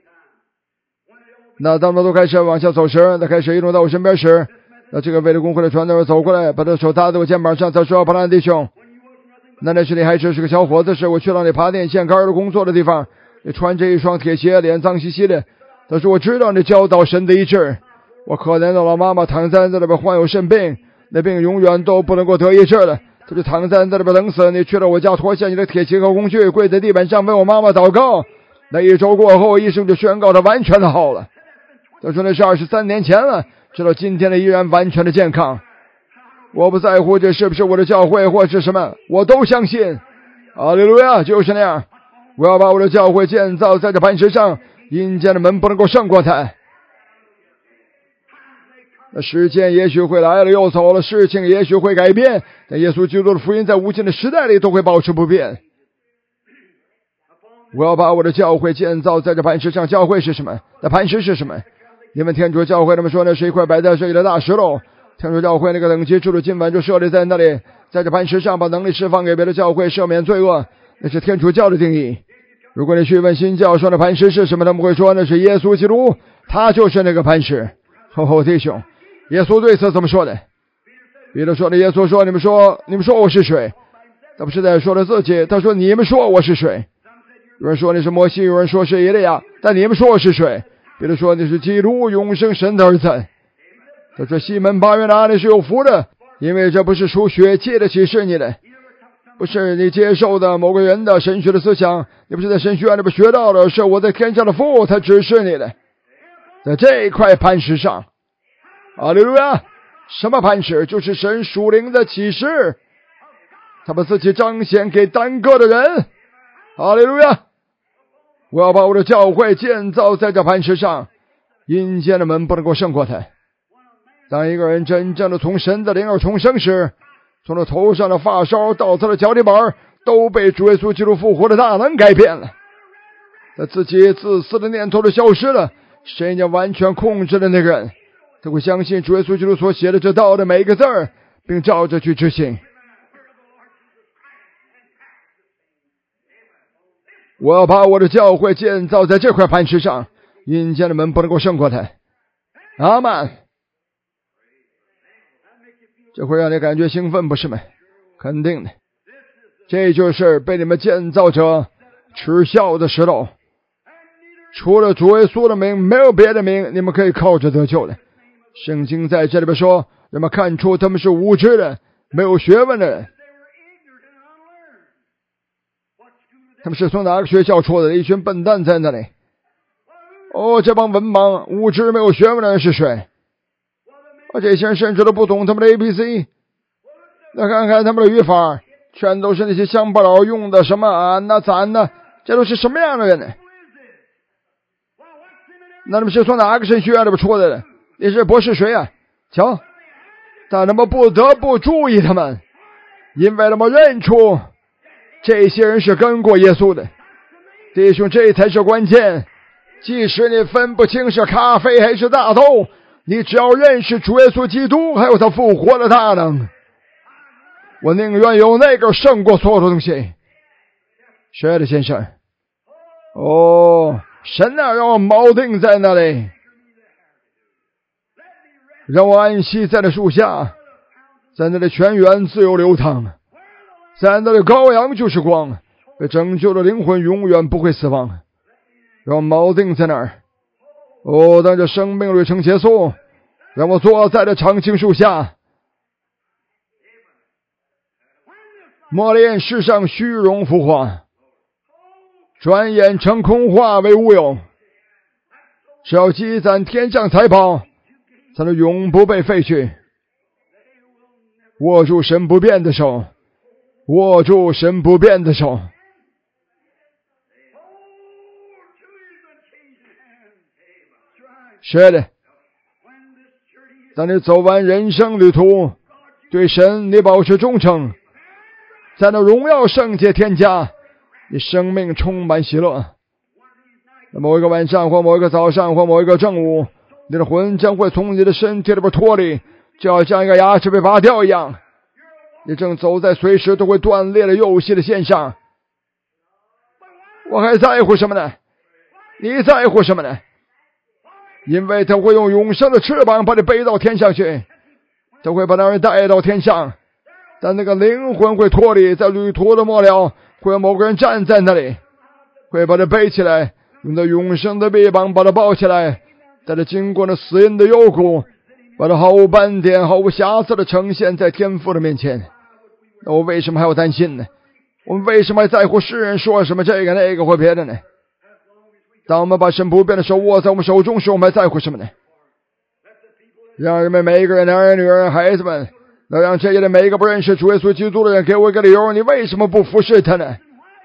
A: 那当他们都开始往下走时，他开始移动到我身边时，那这个为了公会的传道人走过来，把他的手搭在我肩膀上，他说，巴兰弟兄，那时你还只是个小伙子时，我去到你爬电线杆的工作的地方，你穿着一双铁鞋，脸脏兮兮的。他说，我知道你教导神的医治，我可怜的老妈妈躺在那边患有肾病，那病永远都不能够得医治了，他就躺在那边等死。你去了我家，脱下你的铁鞋和工具，跪在地板上为我妈妈祷告。那1周过后，医生就宣告他完全的好了。他说那是23年前了，直到今天的依然完全的健康。我不在乎这是不是我的教会或是什么，我都相信。哈利路亚，就是那样。我要把我的教会建造在这磐石上，阴间的门不能够胜过它。那时间也许会来了又走了，事情也许会改变，但耶稣基督的福音在无尽的时代里都会保持不变。我要把我的教会建造在这磐石上。教会是什么？那磐石是什么？你们天主教会他们说那是一块摆在这里的大石头。天主教会那个等级制度今晚就设立在那里，在这磐石上把能力释放给别的教会，赦免罪恶，那是天主教的定义。如果你去问新教说的磐石是什么，他们会说那是耶稣基督，他就是那个磐石。弟兄，耶稣对此怎么说的？彼得说的，耶稣说，你们说我是谁？他不是在说的自己，他说你们说我是谁？有人说你是摩西，有人说是以利亚，但你们说我是谁？彼得说你是基督，永生神的儿子。他说西门巴约拿，你是有福的，因为这不是属血气的启示你的，不是你接受的某个人的神学的思想，你不是在神学院里边学到的，是我在天上的父他指示你的。在这块磐石上，哈利路亚！什么磐石？就是神属灵的启示，他把自己彰显给单个的人。哈利路亚！我要把我的教会建造在这磐石上，阴间的门不能够胜过它。当一个人真正的从神的灵而重生时，从他头上的发梢到他的脚底板都被主耶稣基督复活的大能改变了。他自己自私的念头都消失了，神已经完全控制了那个人，他会相信主耶稣基督所写的这道的每一个字儿，并照着去执行。我要把我的教会建造在这块磐石上，阴间的门不能够胜过它。阿们。这会让你感觉兴奋，不是吗？肯定的。这就是被你们建造者耻笑的石头，除了主耶稣的名，没有别的名你们可以靠着得救的。圣经在这里边说，人们看出他们是无知的，没有学问的人。 他们是从哪个学校出来的？一群笨蛋在那里。这帮文盲无知没有学问的人是谁？这些人甚至都不懂他们的 ABC。 那看看他们的语法，全都是那些乡巴佬用的，什么俺呐咱呐，这都是什么样的人呢？那他们是从哪个神学院里边出来的？你是博士谁啊？瞧，但他们不得不注意他们，因为他们认出这些人是跟过耶稣的。弟兄，这才是关键。即使你分不清是咖啡还是大豆，你只要认识主耶稣基督还有他复活的大能，我宁愿有那个胜过所有的东西。是的，先生。神啊，让我锚定在那里，让我安息在那树下，在那里泉源自由流淌，在那里羔羊就是光，被拯救的灵魂永远不会死亡。让我锚定在那儿。当着生命旅程结束，让我坐在这长青树下，磨练世上虚荣浮华，转眼成空，化为乌有。只要积攒天上财宝，才能永不被废去。握住神不变的手，握住神不变的手。是的，当你走完人生旅途，对神你保持忠诚，在那荣耀圣洁天家，你生命充满喜乐。那某一个晚上或某一个早上或某一个正午，你的魂将会从你的身体里边脱离，就好像一个牙齿被拔掉一样。你正走在随时都会断裂的游戏的线上。我还在乎什么呢？你在乎什么呢？因为他会用永生的翅膀把你背到天上去，他会把那人带到天上，但那个灵魂会脱离，在旅途的末了，会有某个人站在那里，会把他背起来，用他永生的臂膀把他抱起来，带他经过那死荫的幽谷，把他毫无斑点毫无瑕疵的呈现在天父的面前。那我为什么还要担心呢？我们为什么还在乎世人说什么这个那个或别的呢？当我们把神不变的手握在我们手中时，我们还在乎什么呢？让人们每一个人，男人女人孩子们，能让这些的每一个不认识主耶稣基督的人给我一个理由，你为什么不服侍他呢？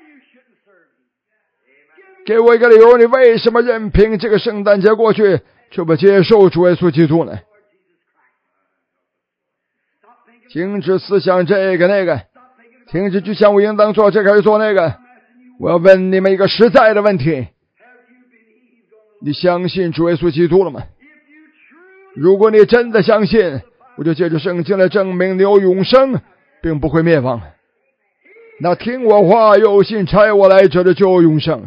A: 给我一个理由，你为什么任凭这个圣诞节过去却不接受主耶稣基督呢？停止思想这个那个，停止去想我应当做这个还是做那个。我要问你们一个实在的问题，你相信主耶稣基督了吗？如果你真的相信，我就借着圣经来证明你有永生，并不会灭亡。那听我话又信差我来者的就有永生。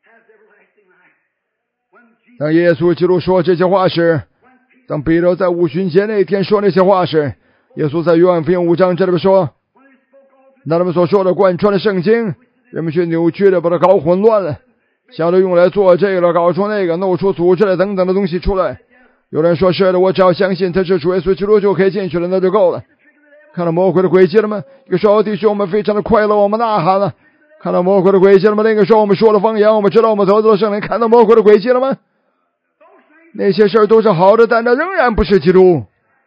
A: 当耶稣基督说这些话时，当彼得在五旬节那天说那些话时，耶稣在约翰福音5章这里边说，那他们所说的贯穿的圣经，人们却扭曲的把它搞混乱了，想着用来做这个搞出那个，弄出组织来等等的东西出来。有人说是的，我只要相信他是主耶稣基督就可以进去了，那就够了。看到魔鬼的诡计了吗？一个时候弟兄我们非常的快乐，我们呐喊了。看到魔鬼的诡计了吗？那个时候我们说了方言，我们知道我们得罪了圣灵。看到魔鬼的诡计了吗？那些事都是好的，但那仍然不是基督。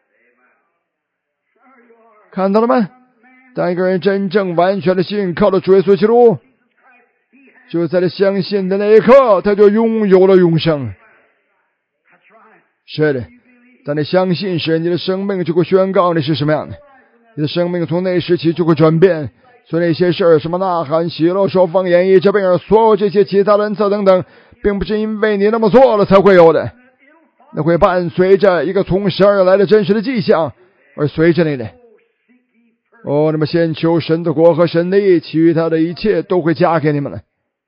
A: 看到了吗？当一个人真正完全的信靠了主耶稣基督，就在他相信的那一刻，他就拥有了永生。是的，当你相信时，你的生命就会宣告你是什么样的，你的生命从那时起就会转变。所以那些事儿，什么呐喊、喜乐、说方言、医治病人，所有这些其他的恩赐等等，并不是因为你那么做了才会有的，那会伴随着一个从神而来的真实的迹象而随着你的。那么先求神的国和神的义，其余他的一切都会加给你们了。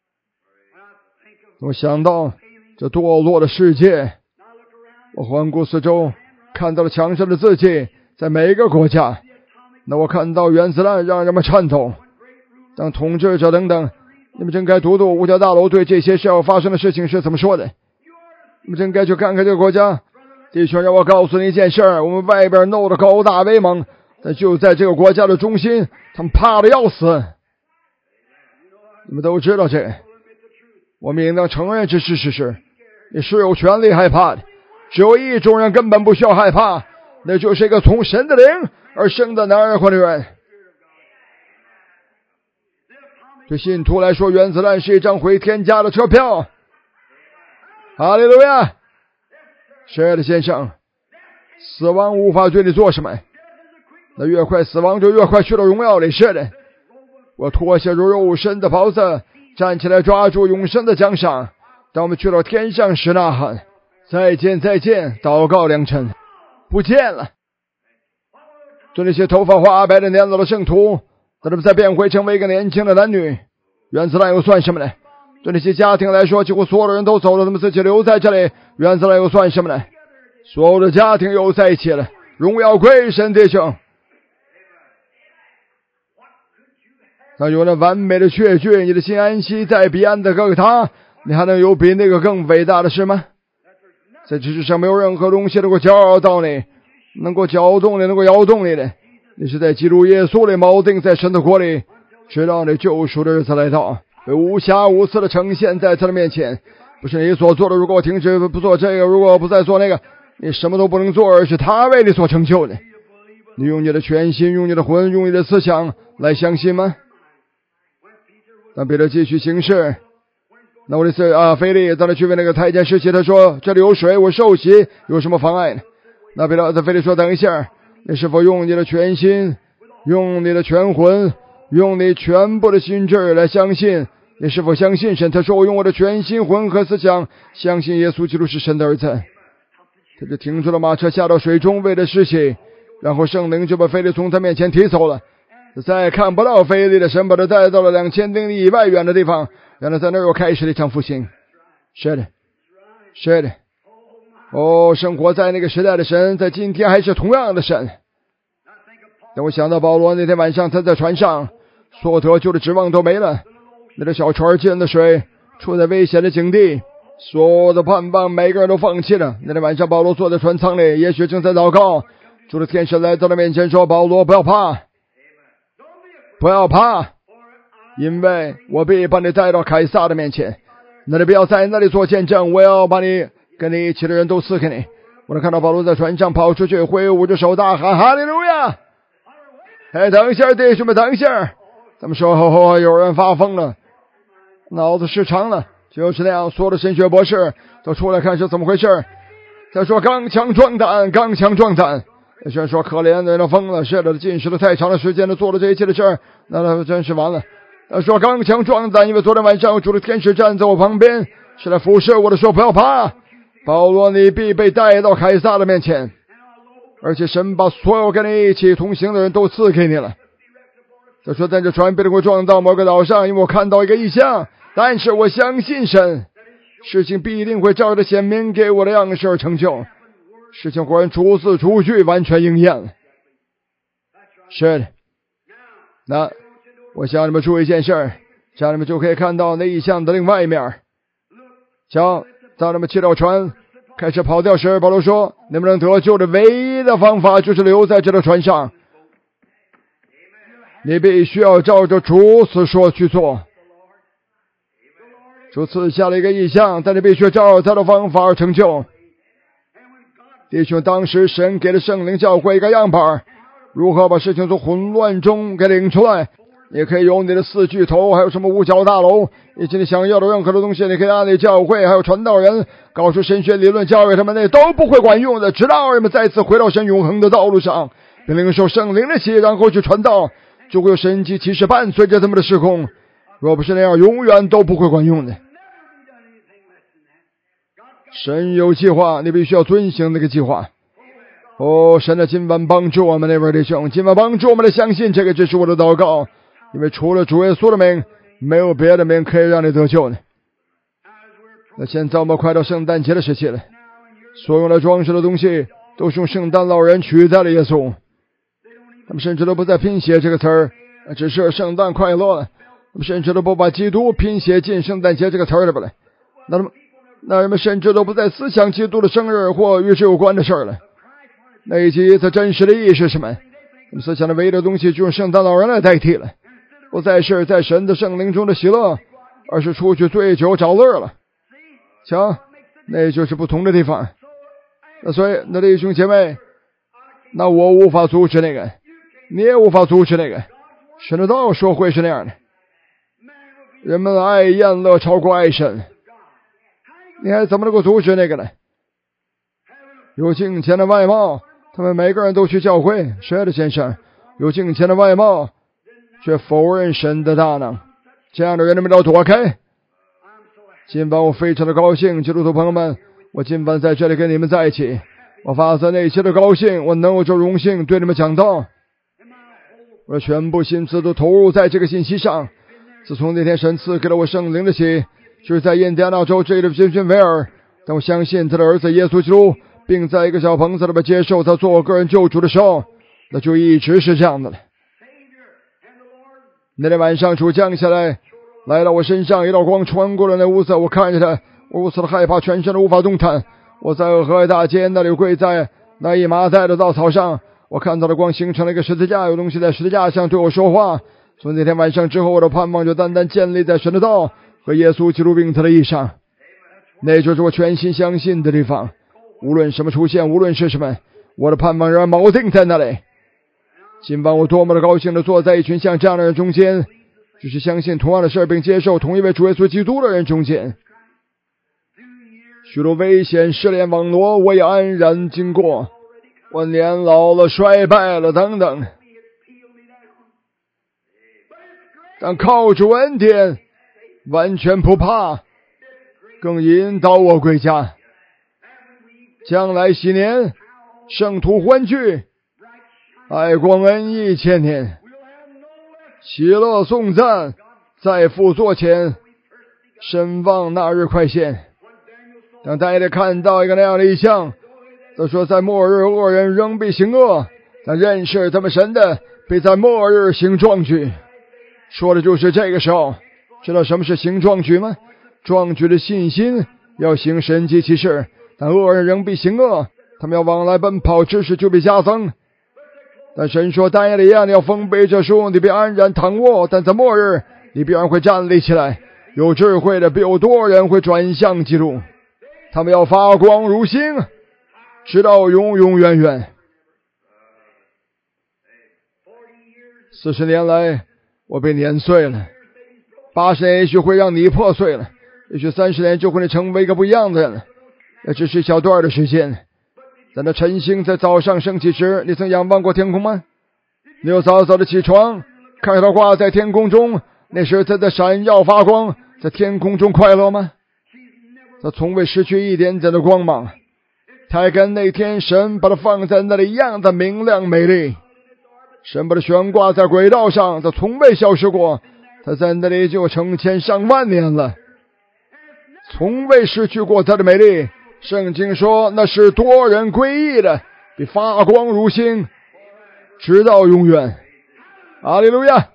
A: 我想到这堕落的世界，我环顾四周，看到了墙上的字迹，在每一个国家。那我看到原子弹让人们颤抖。当统治者等等，你们真该读读五角大楼对这些事要发生的事情是怎么说的。你们真该去看看这个国家。弟兄，让我告诉你一件事，我们外边弄得高大威猛，但就在这个国家的中心，他们怕得要死。 你们都知道这个，我们应当承认这是事实。你是有权利害怕的，只有一种人根本不需要害怕，那就是一个从神的灵而生的男人或女人。对信徒来说，原子弹是一张回天家的车票。哈利路亚！是的，先生，死亡无法对你做什么，那越快死亡就越快去到荣耀里。是的，我脱下如肉身的袍子，站起来抓住永生的奖赏。当我们去到天上时，呐喊再见再见，祷告良辰，不见了。对那些头发花白的年老的圣徒，他们再变回成为一个年轻的男女，原子弹又算什么呢？对那些家庭来说，几乎所有的人都走了，他们自己留在这里，原子弹又算什么呢？所有的家庭又在一起了，荣耀归神，弟兄。当有了完美的确据，你的心安息在彼岸的各个他，你还能有比那个更伟大的事吗？在这世上没有任何东西能够骄傲到你，能够搅动你，能够摇动你的。你是在基督耶稣里锚定在神的国里，直到你救赎的日子来到，被无瑕无疵的呈现在他的面前。不是你所做的，如果我停止不做这个，如果我不再做那个，你什么都不能做，而是他为你所成就的。你用你的全心，用你的魂，用你的思想来相信吗？当彼得继续行事，那我的是腓力当他去问那个太监时期，他说这里有水，我受洗有什么妨碍呢？那腓力说等一下，你是否用你的全心，用你的全魂，用你全部的心智来相信？你是否相信神？他说我用我的全心魂和思想相信耶稣基督是神的儿子。他就停住了马车，下到水中为了施洗，然后圣灵就把腓力从他面前提走了。再看不到腓力的神把他带到了2000英里以外远的地方，让他在那儿又开始了一场复兴。是的，是的。生活在那个时代的神，在今天还是同样的神。当我想到保罗那天晚上他在船上，所得救的指望都没了，那个小船进了水，处在危险的境地，所有的盼望每个人都放弃了。那天晚上保罗坐在船舱里，也许正在祷告，主的天使来到他面前说，保罗不要怕，不要怕，因为我必把你带到凯撒的面前，那你不要在那里做见证，我要把你跟你一起的人都赐给你。我能看到保罗在船上跑出去，挥舞着手大喊哈利路亚。等一下，弟兄们，等一下，他们说有人发疯了，脑子失常了，就是那样。所有的神学博士都出来看是怎么回事。他说刚强壮胆，刚强壮胆。有些人说可怜的人疯了，是的，进食了太长的时间的做了这一切的事儿，那他真是完了。他说刚强壮胆，因为昨天晚上主的天使站在我旁边，是来俯视我的，说不要怕，保罗你必被带到凯撒的面前，而且神把所有跟你一起同行的人都赐给你了。他说在这船必定会撞到某个岛上，因为我看到一个异象，但是我相信神，事情必定会照着显明给我的样式而成就。事情果然逐字逐句完全应验了。是的，那我想你们注意一件事，这样你们就可以看到那异象的另外一面。瞧，当他们骑到船开始跑掉时，保罗说你们能得救的唯一的方法就是留在这条船上，你必须要照着主所说去做。主赐下了一个异象，但你必须照他的方法而成就。弟兄，当时神给了圣灵教会一个样板，如何把事情从混乱中给领出来。也可以有你的4巨头，还有什么五角大楼，以及你想要的任何的东西，你可以安利教会还有传道人，搞出神学理论教育他们，那都不会管用的，直到人们再次回到神永恒的道路上，并领受圣灵的洗，然后去传道，就会有神迹奇事伴随着他们的事工。若不是那样，永远都不会管用的。神有计划，你必须要遵行那个计划。神的今晚帮助我们那位弟兄，今晚帮助我们来相信这个，这是我的祷告，因为除了主耶稣的名，没有别的名可以让你得救的。那现在我们快到圣诞节的时期了，所用来装饰的东西都是用圣诞老人取代了耶稣，他们甚至都不再拼写这个词儿，只是圣诞快乐了，他们甚至都不把基督拼写进圣诞节这个词儿里边来。那人们甚至都不再思想基督的生日或与之有关的事儿了。那以及它真实的意义是什么？我们思想的唯一的东西就用圣诞老人来代替了。 不再是在神的圣灵中的喜乐，而是出去醉酒找乐了。瞧，那就是不同的地方。那所以，那弟兄姐妹，那我无法阻止那个，你也无法阻止那个。神的道说会是那样的，人们爱宴乐超过爱神，你还怎么能够阻止那个呢？有金钱的外貌，他们每个人都去教会，是的先生，有金钱的外貌却否认神的大能，这样的人们都要躲开。今晚我非常的高兴，基督徒朋友们，我今晚在这里跟你们在一起，我发自内心的高兴，我能有这荣幸对你们讲道，我全部心思都投入在这个信息上。自从那天神赐给了我圣灵的喜，就是在印第安纳州这里的金逊维尔，当我相信他的儿子耶稣基督，并在一个小棚子里边接受他做我个人救主的时候，那就一直是这样的了。那天晚上主降下来，来到我身上，一道光穿过了那屋子，我看着他，我如此的害怕，全身都无法动弹。我在河外大街那里跪在那一麻袋的稻草上，我看到的光形成了一个十字架，有东西在十字架上对我说话。从那天晚上之后，我的盼望就单单建立在神的道和耶稣基督并他的义上，那就是我全心相信的地方。无论什么出现，无论是什么，我的盼望仍然锚定在那里。今晚我多么的高兴地坐在一群像这样的人中间，就是相信同样的事并接受同一位主耶稣基督的人中间。许多危险试炼网罗我也安然经过，我年老了衰败了等等，但靠主恩典完全不怕，更引导我归家。将来禧年，圣徒欢聚，爱光恩义千年，喜乐颂赞，在父座前，深望那日快现。当大家看到一个那样的异象，他说在末日恶人仍必行恶，但认识他们神的必在末日行壮举。说的就是这个时候。知道什么是行壮举吗？壮举的信心要行神迹奇事，但恶人仍必行恶，他们要往来奔跑，知识就必加增。但神说但以理啊，你要封闭这书，你必安然躺卧，但在末日你必然会站立起来，有智慧的必有多人会转向基督，他们要发光如星，直到永永远远。40年来我被碾碎了，80年也许会让你破碎了，也许30年就会成为一个不一样的人了，那只是一小段的时间。在那晨星在早上升起时，你曾仰望过天空吗？你有早早的起床，看到挂在天空中，那时它在闪耀发光，在天空中快乐吗？它从未失去一点点的光芒，它还跟那天神把它放在那里一样的明亮美丽。神把它悬挂在轨道上，它从未消失过，它在那里就成千上万年了，从未失去过它的美丽。圣经说那是多人归义的，比发光如星，直到永远。哈利路亚！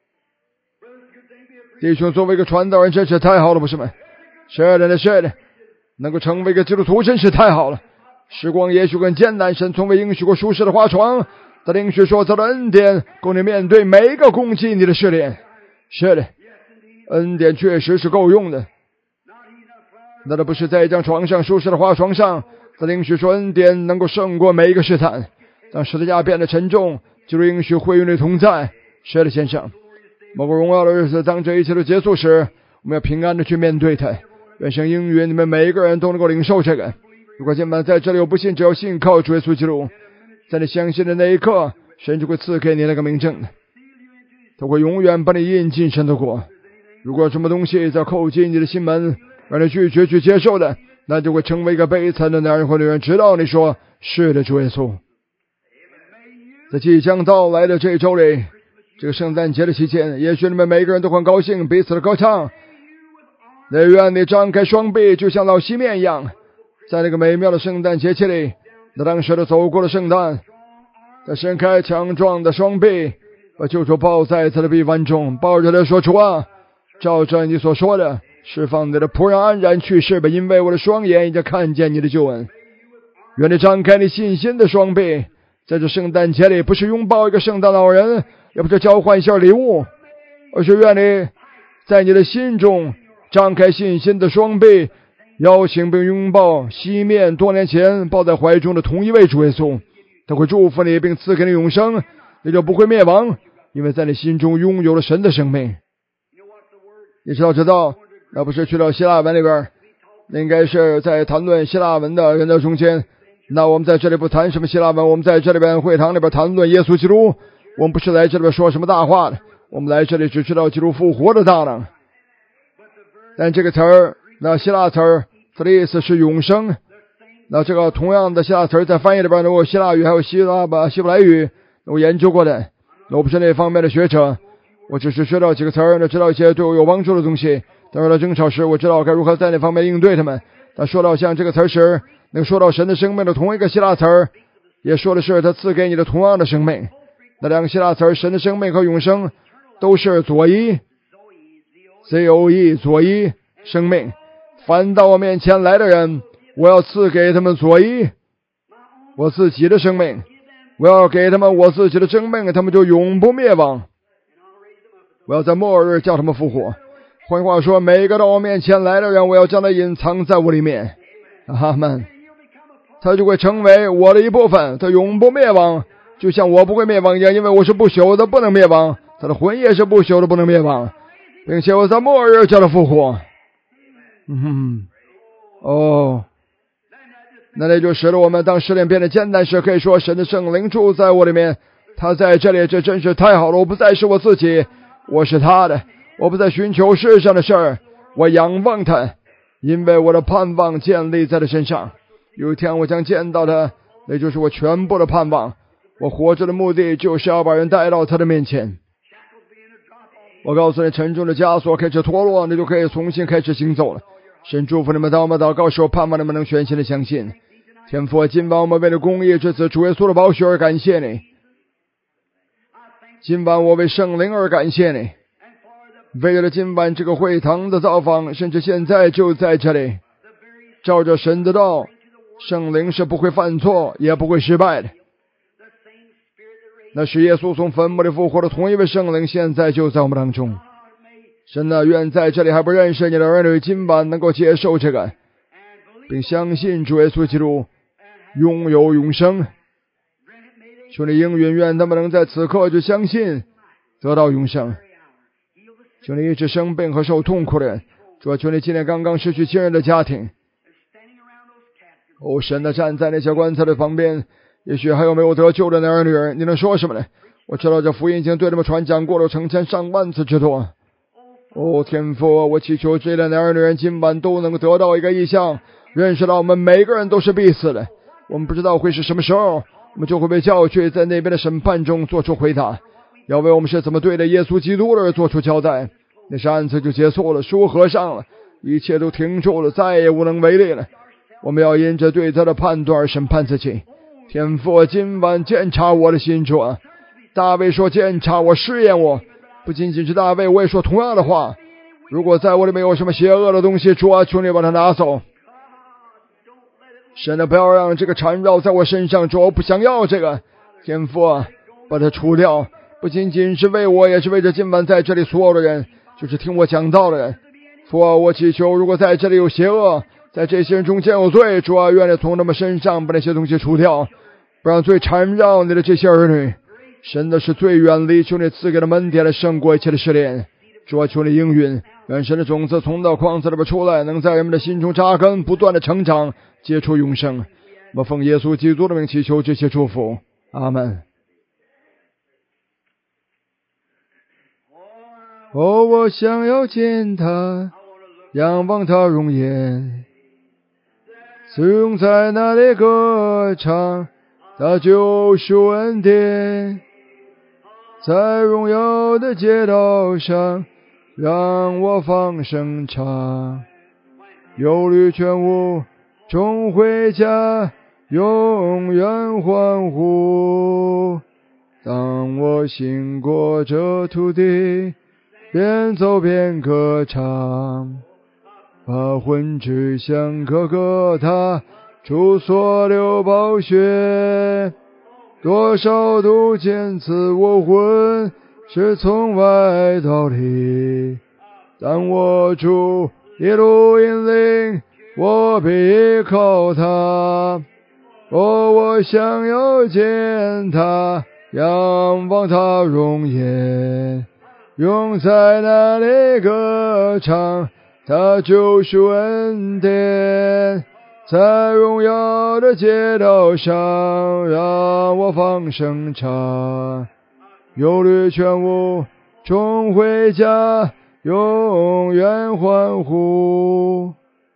A: 弟兄，作为一个传道人真是太好了，不是吗？是的，是的，能够成为一个基督徒真是太好了。时光也许更艰难，神从未应许过舒适的花床，他的应许说他的恩典够你面对每一个攻击你的试炼。是的，恩典确实是够用的。那不是在一张床上舒适的花床上，他的应许说恩典能够胜过每一个试探。当十字架变得沉重，基督应许会与你同在。是的，先生，某个荣耀的日子，当这一切都结束时，我们要平安的去面对它。愿神应允你们每一个人都能够领受这个。如果今晚在这里有不信，只要信靠主耶稣基督，在你相信的那一刻，神就会赐给你那个明证的，他会永远把你引进神的国。如果有什么东西在扣进你的心门，让你拒绝去接受的，那就会成为一个悲惨的男人或女人，直到你说是的，主耶稣。在即将到来的这一周里，这个圣诞节的期间，也许你们每个人都很高兴，彼此的歌唱。那愿你张开双臂，就像老西面一样，在那个美妙的圣诞节气里，那当时的走过了圣诞，他伸开强壮的双臂，把救主抱在他的臂弯中，抱着他说，主啊，照着你所说的，释放你的仆人安然去世吧，因为我的双眼已经看见你的救恩。愿你张开你信心的双臂，在这圣诞节里，不是拥抱一个圣诞老人，也不是交换一下礼物， 而是愿你在你的心中张开信心的双臂，邀请并拥抱熄灭多年前抱在怀中的同一位主耶稣。他会祝福你并赐给你永生，你就不会灭亡，因为在你心中拥有了神的生命。你知道那不是去到希腊文里边，那应该是在谈论希腊文的人的中间。那我们在这里不谈什么希腊文，我们在这里边会堂里边谈论耶稣基督。我们不是来这里边说什么大话的，我们来这里只知道基督复活的大能。但这个词儿，那希腊词儿，它的意思是永生。那这个同样的希腊词儿在翻译里边，如果希腊语还有希伯来语，我研究过的。我不是那方面的学者，我只是知道几个词儿，知道一些对我有帮助的东西。当然了，争吵时我知道该如何在那方面应对他们。但说到像这个词儿时，能说到神的生命的同一个希腊词儿，也说的是他赐给你的同样的生命。那两个希腊词儿，神的生命和永生，都是左一 ，ZOE 左一生命。凡到我面前来的人，我要赐给他们左一我自己的生命，我要给他们我自己的生命，他们就永不灭亡。我要在末日叫他们复活。换句话说，每一个到我面前来的人，我要将他隐藏在我里面。阿们。他就会成为我的一部分，他永不灭亡，就像我不会灭亡一样，因为我是不朽的，不能灭亡。他的魂也是不朽的，不能灭亡，并且我在末日叫他复活。那就使得我们当试炼变得艰难时，可以说神的圣灵住在我里面，他在这里，这真是太好了。我不再是我自己，我是他的，我不再寻求世上的事儿，我仰望他，因为我的盼望建立在他身上。有一天我将见到他，那就是我全部的盼望。我活着的目的就是要把人带到他的面前。我告诉你，沉重的枷锁开始脱落，你就可以重新开始行走了。神祝福你们，当我们祷告时候，盼望你们能全心的相信。天父，今晚我们为了公义之子主耶稣的宝血而感谢你。今晚我为圣灵而感谢你，为了今晚这个会堂的造访，甚至现在就在这里，照着神的道，圣灵是不会犯错也不会失败的。那是耶稣从坟墓里复活的同一位圣灵，现在就在我们当中。神啊，愿在这里还不认识你的儿女今晚能够接受这个，并相信主耶稣基督拥有永生。求你应允，愿他们能在此刻就相信得到永生。求你医治生病和受痛苦的人，主啊，求你纪念刚刚失去亲人的家庭。神啊，站在那些棺材的旁边，也许还有没有得救的儿女，你能说什么呢？我知道这福音已经对他们传讲过了成千上万次之多。天父，我祈求这类的儿女今晚都能得到一个意象，认识到我们每个人都是必死的。我们不知道会是什么时候，我们就会被叫去在那边的审判中做出回答，要为我们是怎么对待耶稣基督而做出交代。那是案子就结束了，书合上了，一切都停住了，再也无能为力了。我们要因着对他的判断而审判自己。天父，今晚检查我的心，主啊，大卫说检查我，试验我。不仅仅是大卫，我也说同样的话。如果在我里面有什么邪恶的东西，主啊，求你把它拿走。神啊，不要让这个缠绕在我身上，主啊，我不想要这个。天父啊，把它除掉。不仅仅是为我，也是为着今晚在这里所有的人，就是听我讲道的人。父啊，我祈求，如果在这里有邪恶，在这些人中间有罪，主啊，愿你从他们身上把那些东西除掉，不让罪缠绕你的这些儿女。神的是最远离，求你赐给他们恩典的胜过一切的试炼。主啊，求你应允，愿神的种子从那筐子里边出来，能在人们的心中扎根，不断的成长，结出永生。我奉耶稣基督的名祈求这些祝福，阿们。我想要见他，仰望他容颜，自用在那里歌唱他救赎恩典，在荣耀的街道上让我放声唱，忧虑全无终回家，永远欢呼。当我行过这土地，边走边歌唱，把魂指向哥哥他主所流宝血，多少都坚持我魂是从外到里，但我主一路引领，我必靠他。我想要见他，仰望他容颜，永在那里歌唱他救赎恩典，在荣耀的街道上让我放声唱，忧虑全无终回家，永远欢呼。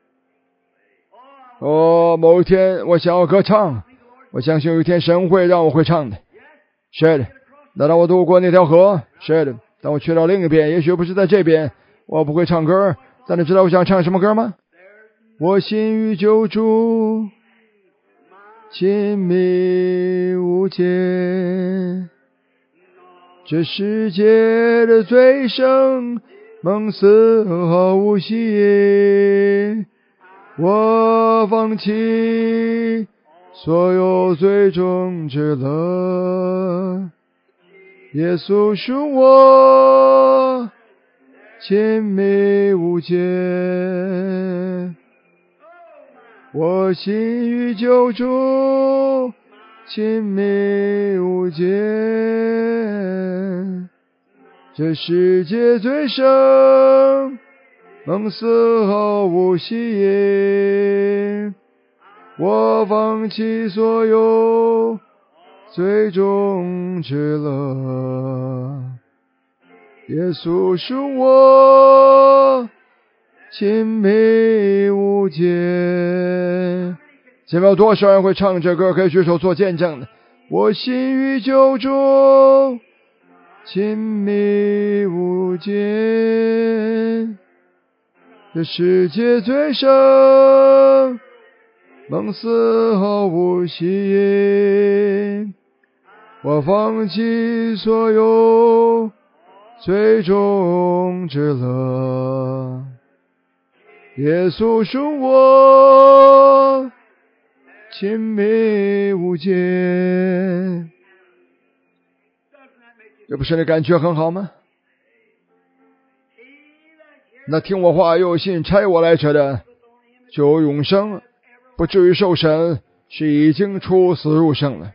A: 某一天我想要歌唱，我相信有一天神会让我会唱的。是的，那当我渡过那条河，是的，当我去到另一边，也许不是在这边，我不会唱歌，但你知道我想唱什么歌吗？我心与救主亲密无间，这世界的罪生梦死毫无希冀，我放弃所有最终之乐，耶稣属我亲密无间，我心与救主亲密无间，这世界最生梦死毫无希冀，我放弃所有最终之乐，耶稣属我亲密无间。前面有多少人会唱这歌，可以举手做见证的？我心与救主亲密无间，这世界最生梦死毫无希冀，我放弃所有最终之乐，耶稣属我亲密无间。这不是你感觉很好吗？那听我话又信差我来者的就有永生，不至于受审，是已经出死入生了。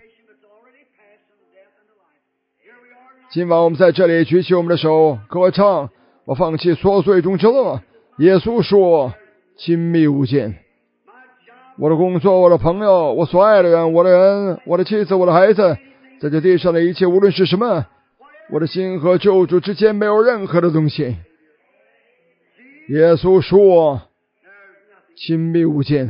A: 今晚我们在这里举起我们的手歌唱，我放弃所有最终之乐，耶稣说亲密无间。我的工作，我的朋友，我所爱的人，我的人，我的妻子，我的孩子，在这地上的一切无论是什么，我的心和救主之间没有任何的东西。耶稣说亲密无间，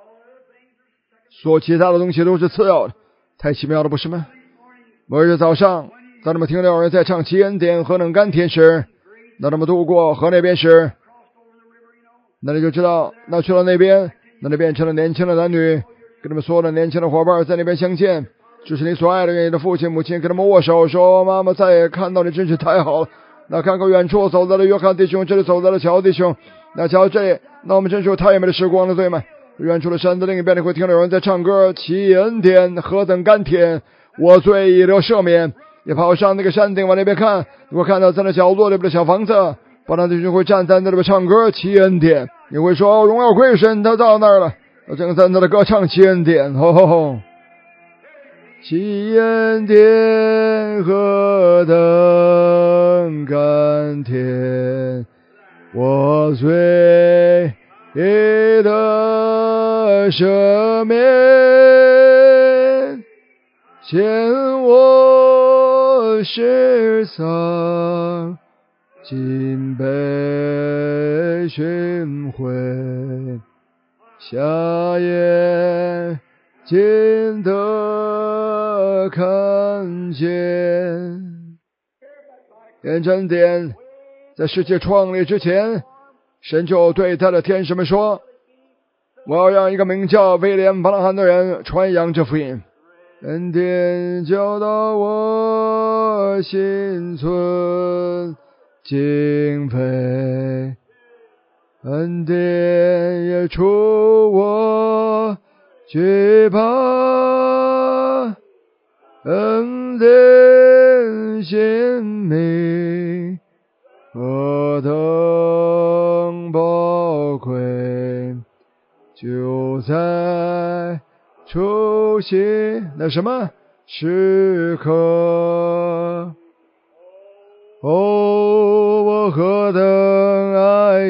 A: 所其他的东西都是次要的，太奇妙了，不是吗？某日早上，当他们听到有人在唱奇恩典何等甘甜时，当他们渡过河那边时，那你就知道，那去了那边，那里变成了年轻的男女，跟他们所有的年轻的伙伴在那边相见，就是你所爱的人，你的父亲母亲跟他们握手，说妈妈再也看到你真是太好了。那看看远处走来了约翰弟兄，这里走来了乔弟兄，那瞧这里，那我们真是有太美的时光了，对吗？远处的山的另一边，你会听到有人在唱歌，奇恩典何等甘甜，我罪已得赦免。你跑上那个山顶往那边看，你会看到在那角落里边的小房子，巴拿弟兄会站在那里边唱歌，奇恩典。你会说荣耀归神，他到那儿了，他正在那里歌唱奇恩典，吼吼吼！奇恩典何等甘甜，我罪已得赦免，见我失丧，今被寻回，下眼睛得看见。点真点，在世界创立之前，神就对他的天使们说，我要让一个名叫威廉·巴朗汉的人传扬这福音，恩典教导我心存敬佩，恩典也出我惧怕，恩典人性命，何等宝贵，就在出席那什么时刻。哦，我何等爱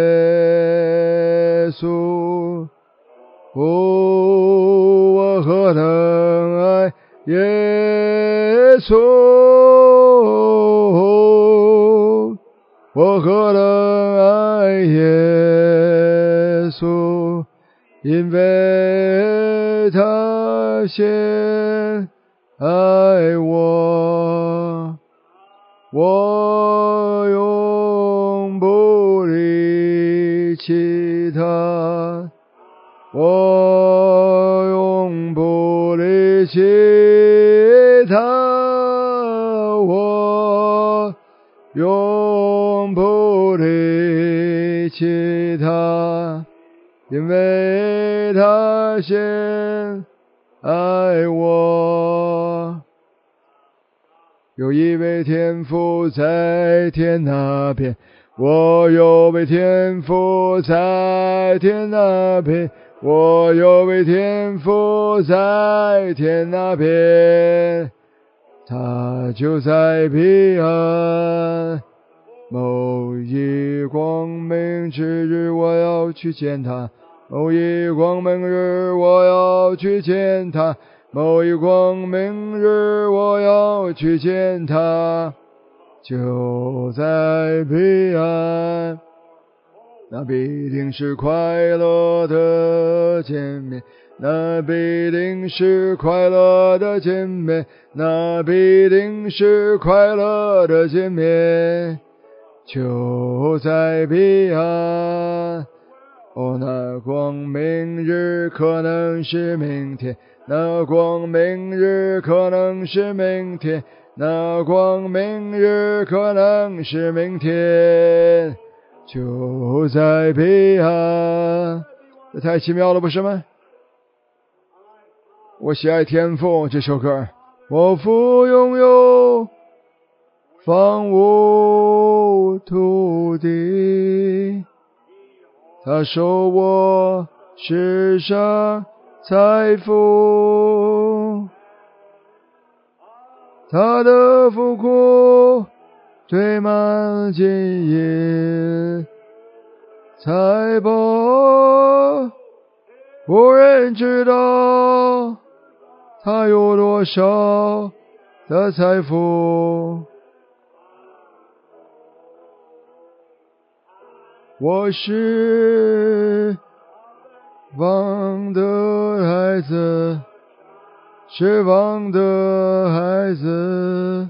A: 耶稣，哦，我何等爱耶稣，我何等爱耶稣，因为他先爱我，我永不离弃他，我永不离弃他，我永不离弃他，因为他先爱我。有一位天父在天那边，我有位天父在天那边，我有位天父在天那边，他就在彼岸。某一光明之日，我要去见他，某一光明日，我要去见他，某一光明日，我要去见他，就在彼岸。那必定是快乐的见面，那必定是快乐的见面，那必定是快乐的见面，就在彼岸。哦，那光明日可能是明天，那光明日可能是明天，那光明日可能是明天，就在彼岸。这太奇妙了，不是吗？我喜爱天父这首歌。我父拥有房屋土地，他收我世上财富，他的富库堆满金银财宝，无人知道他有多少的财富。我是王的孩子，是王的孩子，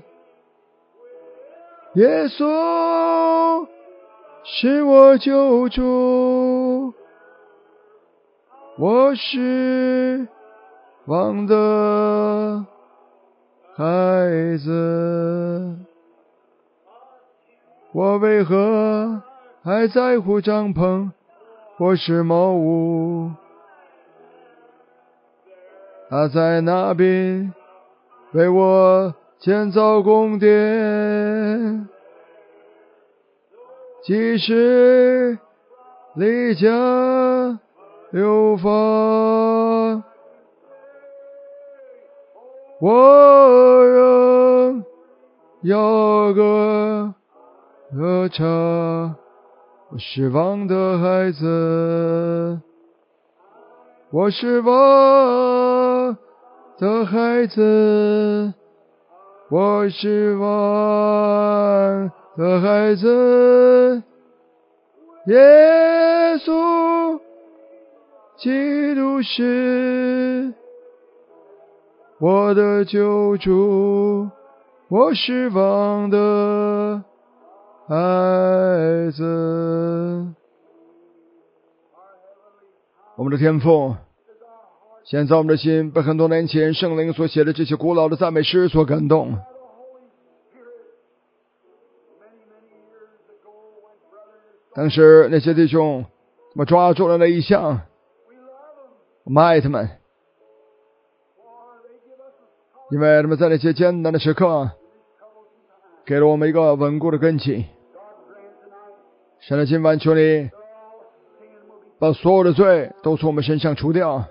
A: 耶稣是我救主，我是王的孩子，我为何还在乎帐篷或是茅屋？他在那边为我建造宫殿，即使离家流放，我仍要歌唱。我是王的孩子，我是王的孩子，我是王的孩子，耶稣基督是我的救主，我是王的孩子。我们的天父，现在我们的心被很多年前圣灵所写的这些古老的赞美诗所感动。当时那些弟兄我抓住了那一项，我们爱他们，因为他们在那些艰难的时刻给了我们一个稳固的根基。神的今晚求你把所有的罪都从我们身上除掉。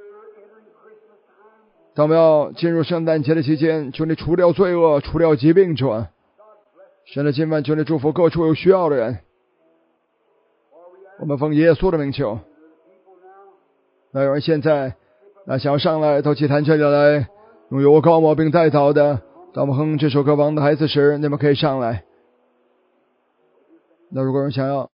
A: 当我们要进入圣诞节的期间，求你除掉罪恶，除掉疾病，主啊。神的今晚求你祝福各处有需要的人。我们奉耶稣的名求。那有人现在想要上来到祭坛这里来用油膏抹并代祷的，当我们哼这首歌《王的孩子》时，你们可以上来。那如果有人想要